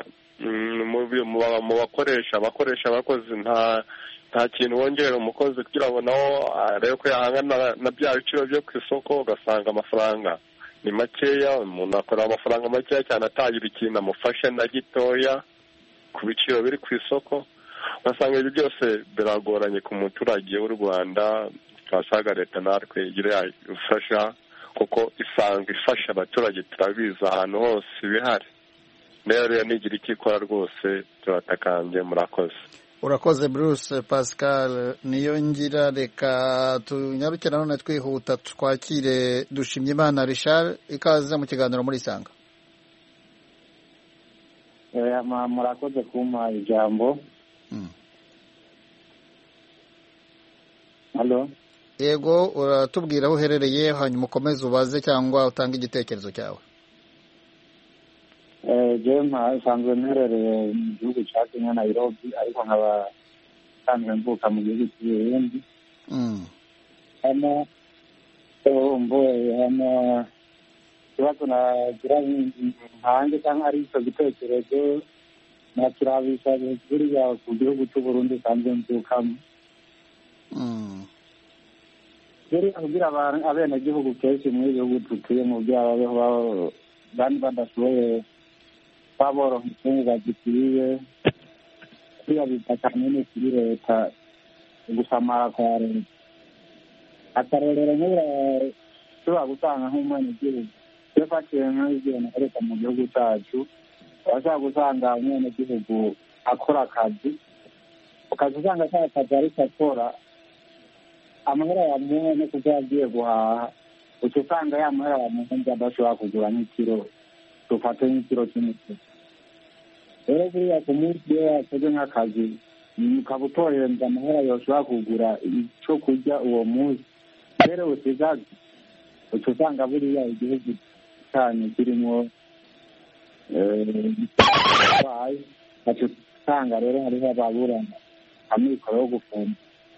mu bakoresha abakozi nta kintu wongerera umukozi kugira ngo nawo arebe ko yahangana na bya biciro byo ku isoko, ugasanga amafaranga ni makeya, umuntu akora amafaranga makeya cyane atagira ikintu amufashe na gitoya ku biciro biri ku isoko. Ugasanga ibi byose biragoranye ku muturage w'u Rwanda. Twasaga leta natwe igira ifasha kuko isanga ifasha abaturage, turabizi ahantu hose bihari. Rero nigira icyo ikora rwose turatakambye. Murakoze. Urakoze Bruce Pascal Niyongira. Reka tunyarukira none twihuta twakire Dushimyimana Richard, ikaze mu kiganiro muri Sanga. Murakoze kumpa ijambo. Halo. Yego, uratubwira aho uherereye hanyuma ukomeze ubaze cyangwa utange igitekerezo cyawe. Nsanzwe mperereye mu gihugu cya Kenya, Nairobi, ariko nkaba nsanzwe mvuka mu gihugu cy'Uburundi. Hano ikibazo nagira hanze cyangwa ari icyo gitekerezo nakirabisha buriya ku gihugu cy'Uburundi nsanzwe mvukamo. Buriya kugira abenegihugu kenshi muri bihugu dutuyemo by'ababeho bandi badashoboye baboroha imfungwa zikwiye, buriya bita kanini kuri leta gusamara kwa leta. Akarorero ushobora gusanga nk'umwenegihugu iyo fatiye nk'igihe nakoreka mu gihugu cyacu, urashobora gusanga umwenegihugu akora akazi, ukaza usanga ka kazi ariko akora amahera yamuha no kuko yagiye guhaha, uca usanga ya mahera yamuha adashobora kugura nk'ikiro, dufate nk'ikiro cy'umuceri. Rero buriya ku munsi iyo yakoze nk'akazi ukaba utohereza amahera yoshobora kugura icyo kurya uwo munsi, rero usigaje uca usanga buriya igihugu cyanyu kirimo uca usanga rero hariho ababurana amikoro yo gufumba.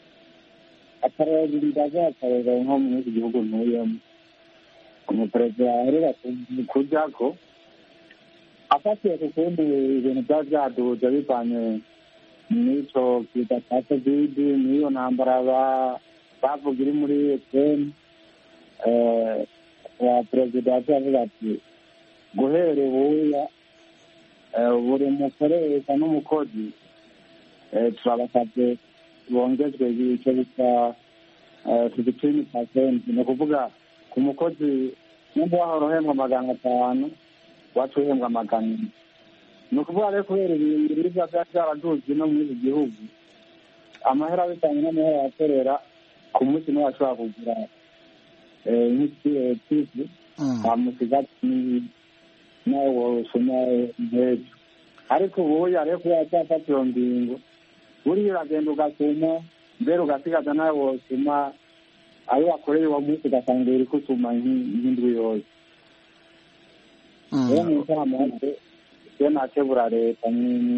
Akarorero nko muri iki gihugu ntuyemo, umuperezida aherera kujya ko afatiye ku kundi ibintu byaba byaduhuje bivanye n'icyo kiza cya covid, n'iyo ntambara bavuga iri muri Ukraine. Perezida yavuga ati guhera ubuya buri mukoresha n'umukozi turabasabye bongezwe icyo bita 15%. ni ukuvuga ku mukozi nimba wahora uhembwa 500 wacu uhembwa 400. ni ukuvuga rero kubera ibiribwa byaraduze no muri iki gihugu, amahera bitanye n'amahera yakorera ku munsi niwe ashobora kugura nk'ikiro amusigati nawe wosoma nk'ejo. ariko ubu yareko yacyafata iyo ngingo, buriya uragenda ugasuma mbere ugasigaza nawe wosuma ayo wakoreye uwo munsi ugasanga uri kusuma nk'indwi yose. rero mu ncamake iyo nakebura leta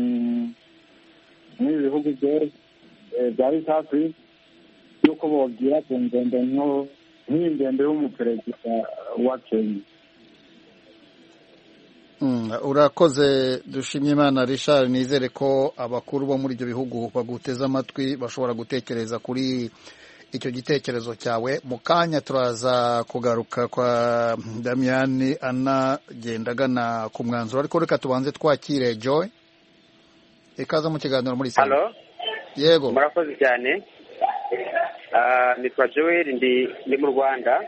n'ibi bihugu bya East Africa yuko bogira ku ngendo nko nk'ingendo y'umuperezida wa Kenya. Urakoze Dushimyimana Richard, nizere ko abakuru bo muri ibyo bihugu baguteze amatwi bashobora gutekereza kuri icyo gitekerezo cyawe. Mu kanya turaza kugaruka kwa Damian anagenda agana ku mwanzuro, ariko reka tubanze twakire Joy. Ikaza mu kiganiro muri Sanga. Halo. Yego. Murakoze cyane. Nitwa Joel ndi mu Rwanda.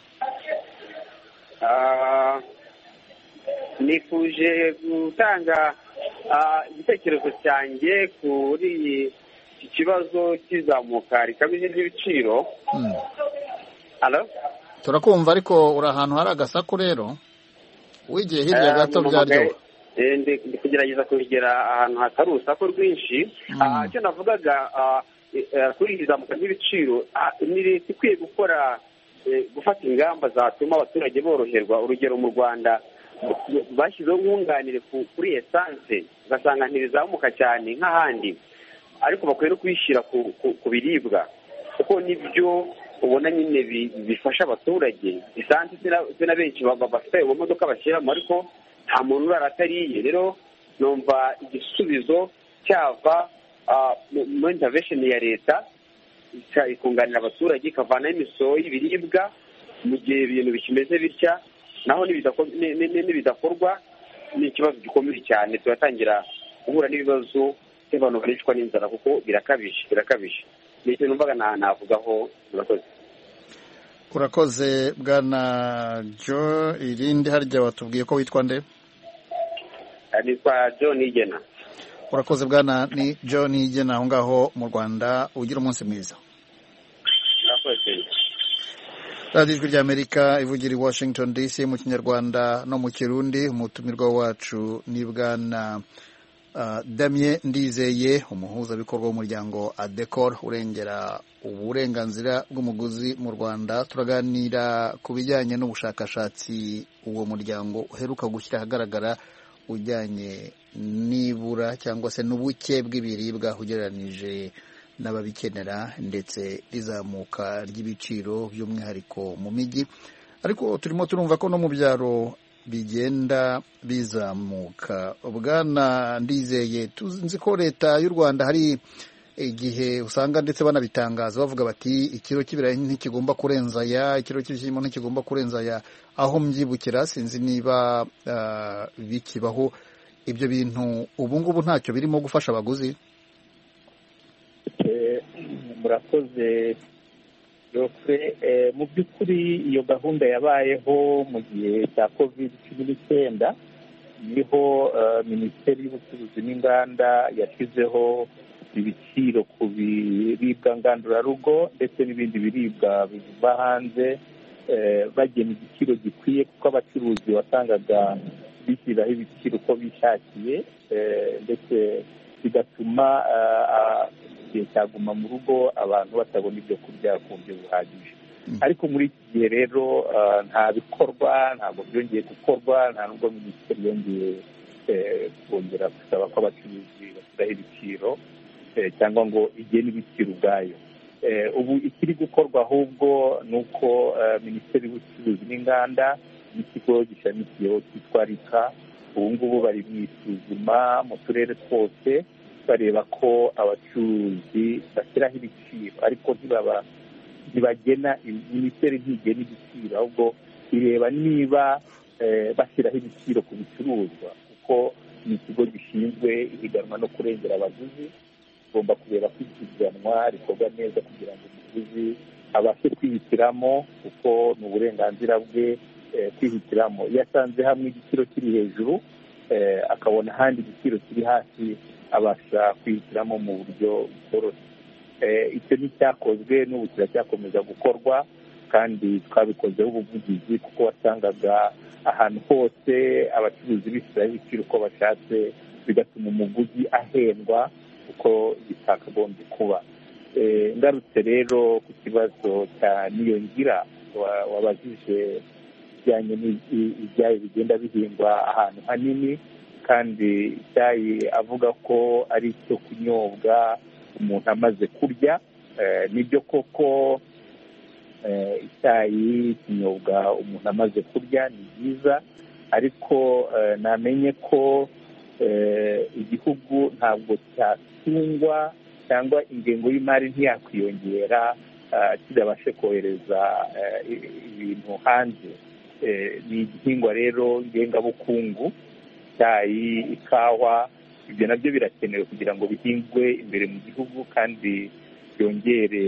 Nifuje gutanga igitekerezo cyanjye kuri iki kibazo cy'izamuka rikabije ry'ibiciro. Halo? Turakumva, ariko uri ahantu hari agasaku rero wigiye hirya gato byaryo. Ndi kugerageza kugera ahantu hatari urusaku rwinshi. Icyo navugaga kuri iri zamuka ry'ibiciro, ni leta ikwiye gufata ingamba zatuma abaturage boroherwa. Urugero, mu Rwanda bashyizeho nkunganire kuri esanse, ugasanga ntibizamuka cyane nk'ahandi, ariko bakwiye no kubishyira ku biribwa, kuko nibyo ubona nyine bifasha abaturage. Esanse na benshi bafite imodoka bashyiramo, ariko nta muntu urara atariye. Rero numva igisubizo cyava mu intervention ya leta ikunganira abaturage, ikavanaho imisoro y'ibiribwa mu gihe ibintu bikimeze bitya. Naho nibidakorwa ni ikibazo gikomeye cyane, turatangira guhura n'ibibazo by'abantu baricwa n'inzara, kuko birakabije. Ni ikintu numvaga navugaho. Urakoze bwana Jo. Irindi harya watubwiye ko witwa nde? Nitwa John Igena. Urakoze bwana ni John Igena aho ngaho mu Rwanda. Ugira umunsi mwiza. Urakoze. Radio Ijwi ry'Amerika ivugira i Washington DC mu Kinyarwanda no mu Kirundi. Umutumirwa wacu ni bwana Damien Ndizeye, umuhuzabikorwa w'umuryango ADECOR urengera uburenganzira bw'umuguzi mu Rwanda. Turaganira ku bijyanye n'ubushakashatsi uwo muryango uheruka gushyira ahagaragara ujyanye n'ibura cyangwa se n'ubuke bw'ibiribwa ugereranije n'ababikenera, ndetse rizamuka ry'ibiciro by'umwihariko mu mijyi. Ariko turimo turumva ko no mu byaro bigenda bizamuka. Bwana Ndizeye, tuzi ko leta y'u Rwanda hari igihe usanga ndetse banabitangaza bavuga bati ikiro cy'ibirayi ntikigomba kurenza aya, ikiro cy'ibishyimbo ntikigomba kurenza aya. Aho mbyibukira, sinzi niba bikibaho ibyo bintu ubu ngubu ntacyo birimo gufasha abaguzi. Murakoze Geoffrey. Mu by'ukuri iyo gahunda yabayeho mu gihe cya COVID-19, niho Minisiteri y'Ubucuruzi n'Inganda yashyizeho ibiciro ku biribwa ngandurarugo ndetse n'ibindi biribwa biva hanze, bagena igiciro gikwiye, kuko abacuruzi wasangaga bishyiraho ibiciro uko bishakiye, ndetse bigatuma igihe cyaguma mu rugo abantu batabona ibyo kurya ku buryo buhagije. Ariko muri iki gihe rero ntabwo byongeye gukorwa, nta nubwo minisiteri yongeye kongera gusaba ko abacuruzi bashyiraho ibiciro cyangwa ngo igene ibiciro ubwayo. Ubu ikiri gukorwa ahubwo ni uko Minisiteri y'Ubucuruzi n'Inganda n'ikigo gishamikiyeho cyitwa RICA ubu ngubu bari mu isuzuma mu turere twose, bareba ko abacuruzi bashyiraho ibiciro, ariko ntibagena, minisiteri ntigena igiciro, ahubwo ireba niba bashyiraho ibiciro ku bicuruzwa, kuko ni ikigo gishinzwe ihiganwa no kurengera abaguzi. Igomba kureba ko ihiganwa rikorwa neza kugira ngo umuguzi abashe kwihitiramo, kuko ni uburenganzira bwe kwihitiramo. Iyo asanze hamwe igiciro kiri hejuru akabona ahandi igiciro kiri hasi, abasha kwihitiramo mu buryo bworoshye. Icyo ni cyakozwe, n'ubu kiracyakomeza gukorwa, kandi twabikozeho ubuvugizi, kuko wasangaga ahantu hose abacuruzi bishyiraho ibiciro uko bashatse, bigatuma umuguzi ahendwa uko bitakagombye kuba. Ngarutse rero ku kibazo cya Niyongira wabajije bijyanye n'ibyayi bigenda bihingwa ahantu hanini, kandi icyayi avuga ko ari icyo kunyobwa umuntu amaze kurya. Nibyo koko icyayi kinyobwa umuntu amaze kurya ni byiza, ariko namenye ko igihugu ntabwo cyatungwa cyangwa ingengo y'imari ntiyakwiyongera kidabashe kohereza ibintu hanze. Ni igihingwa rero ngengabukungu, icyayi, ikawa, ibyo nabyo birakenewe kugira ngo bihingwe imbere mu gihugu kandi byongere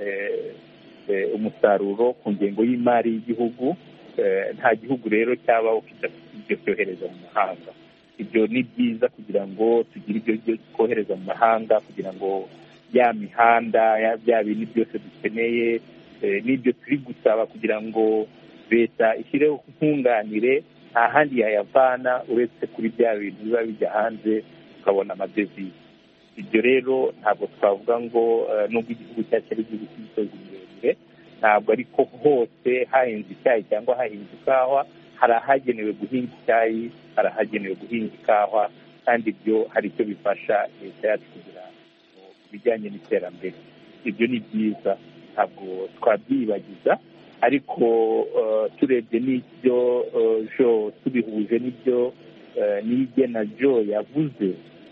umusaruro ku ngengo y'imari y'igihugu. Nta gihugu rero cyabaho kidafite ibyo cyohereza mu mahanga. Ibyo ni byiza kugira ngo tugire ibyo twohereza mu mahanga, kugira ngo ya mihanda, bya bintu byose dukeneye n'ibyo turi gusaba kugira ngo leta ishyireho nkunganire, nta handi yayavana uretse kuri bya bintu biba bijya hanze tukabona amadevize. Ibyo rero ntabwo twavuga ngo nubwo igihugu cyacu ari igihugu cy'imisozi miremire, ntabwo ariko hose hahinze icyayi cyangwa hahinze ikawa. Hari ahagenewe guhinga icyayi, hari ahagenewe guhinga ikawa, kandi ibyo hari icyo bifasha leta yacu kugira ngo bijyanye n'iterambere. Ibyo ni byiza, ntabwo twabyibagiza, ariko turebye n'ibyo jo tubihuje n'ibyo n'igena jo yavuze,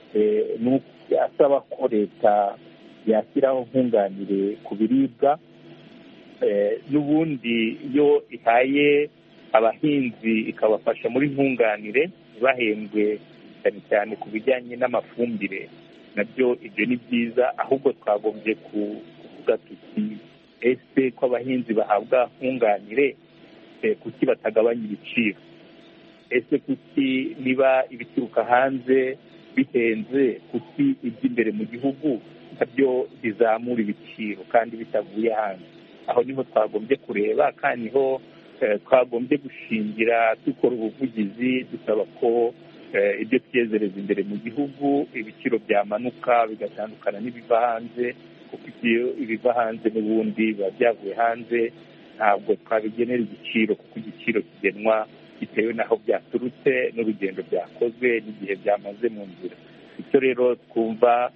asaba ko leta yashyiraho nkunganire ku biribwa. N'ubundi iyo ihaye abahinzi ikabafasha muri nkunganire ntibahembwe cyane cyane ku bijyanye n'amafumbire, nabyo ibyo ni byiza. Ahubwo twagombye kuvuga tuti ese ko abahinzi bahabwa nkunganire, kuki batagabanya ibiciro? Ese kuki niba ibituruka hanze bihenze, kuki iby'imbere mu gihugu nabyo bizamura ibiciro kandi bitavuye hanze? Aho niho twagombye kureba, kandi niho twagombye gushingira dukora ubuvugizi dusaba ko ibyo twiyezereza imbere mu gihugu ibiciro byamanuka bigatandukana n'ibiva hanze, kuko ibiva hanze n'ubundi biba byavuye hanze, ntabwo twabigenera igiciro, kuko igiciro kigenwa bitewe n'aho byaturutse n'urugendo byakozwe n'igihe byamaze mu nzira. Icyo rero twumva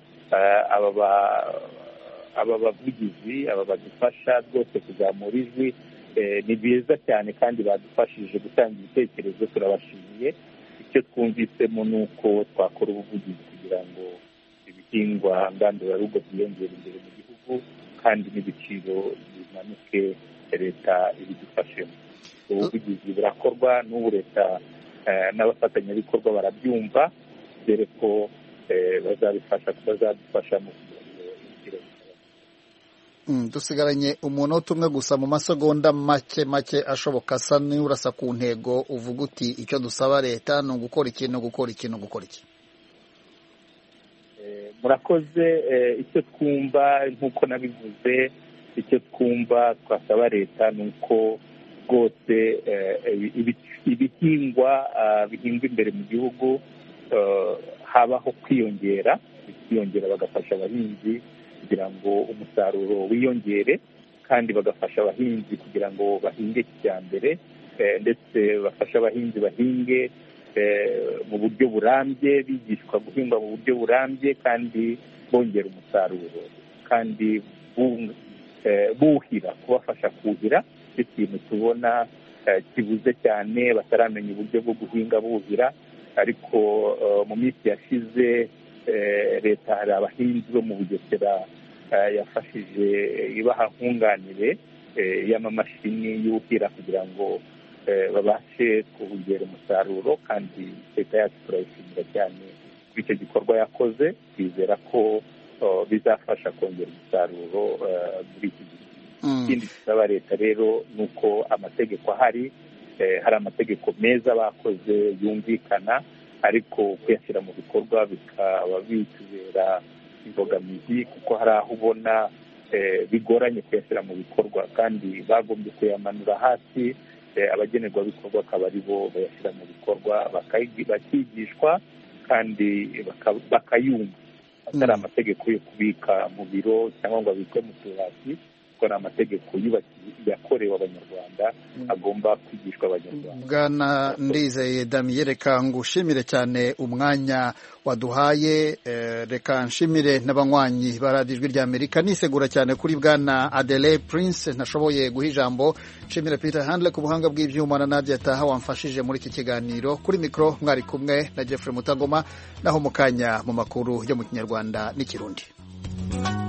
aba bavugizi, aba badufasha rwose kuzamura ijwi, ni byiza cyane kandi badufashije gutanga ibitekerezo, turabashimiye. Icyo twumvisemo ni uko twakora ubuvugizi kugira ngo ibihingwa ngandurarugo byiyongere imbere mu gihugu kandi n'ibiciro bimanuke, leta ibidufashemo. Ubuvugizi burakorwa, n'ubu leta n'abafatanyabikorwa barabyumva, dore ko bazadufasha mu kugira ngo ibiciro dusigaranye umunota umwe gusa, mu masegonda make ashoboka, asa n'urasa ku ntego, uvuga uti icyo dusaba leta ni ugukora iki no gukora iki no gukora iki. Murakoze. Icyo twumva nk'uko nabivuze, icyo twumva twasaba leta ni uko rwose ibihingwa bihingwa imbere mu gihugu habaho kwiyongera bagafasha abahinzi kugira ngo umusaruro wiyongere, kandi bagafasha abahinzi kugira ngo bahinge kijyambere, ndetse bafasha abahinzi bahinge mu buryo burambye, bigishwa guhinga mu buryo burambye kandi bongera umusaruro, kandi buhira, kubafasha kuhira. Ikintu tubona kibuze cyane, bataramenya uburyo bwo guhinga buhira, ariko mu minsi yashize leta hari abahinzi bo mu Bugesera yafashije ibaha nkunganire y'amamashini yuhira kugira ngo babashe kongera umusaruro, kandi leta yacu turayishimira cyane kuri icyo gikorwa yakoze. Twizera ko bizafasha kongera umusaruro muri iki gihe. Ikindi gisaba leta rero ni uko amategeko ahari, hari amategeko meza bakoze yumvikana, ariko kuyashyira mu bikorwa bikaba bitubera imbogamizi, kuko hari aho ubona bigoranye kuyashyira mu bikorwa, kandi bagombye kuyamanura hasi, abagenerwabikorwa akaba ari bo bayashyira mu bikorwa, bakigishwa kandi bakayumva. Atari amategeko yo kubika mu biro cyangwa ngo abikwe mu tubati, ko ko ari amategeko yakorewe abanyarwanda agomba kwigishwa abanyarwanda. Bwana Ndizeye Damien, reka ngushimire cyane umwanya waduhaye, reka nshimire n'abanywanyi ba radiyo Ijwi ry'Amerika, nisegura cyane kuri Bwana Adele Prince ntashoboye guha ijambo. Nshimire Peter Handle ku buhanga bw'ibyuma na Nadia Taha wamfashije muri iki kiganiro. Kuri mikoro mwari kumwe na Jeffrey Mutagoma, naho mu kanya mu makuru yo mu Kinyarwanda n'Ikirundi.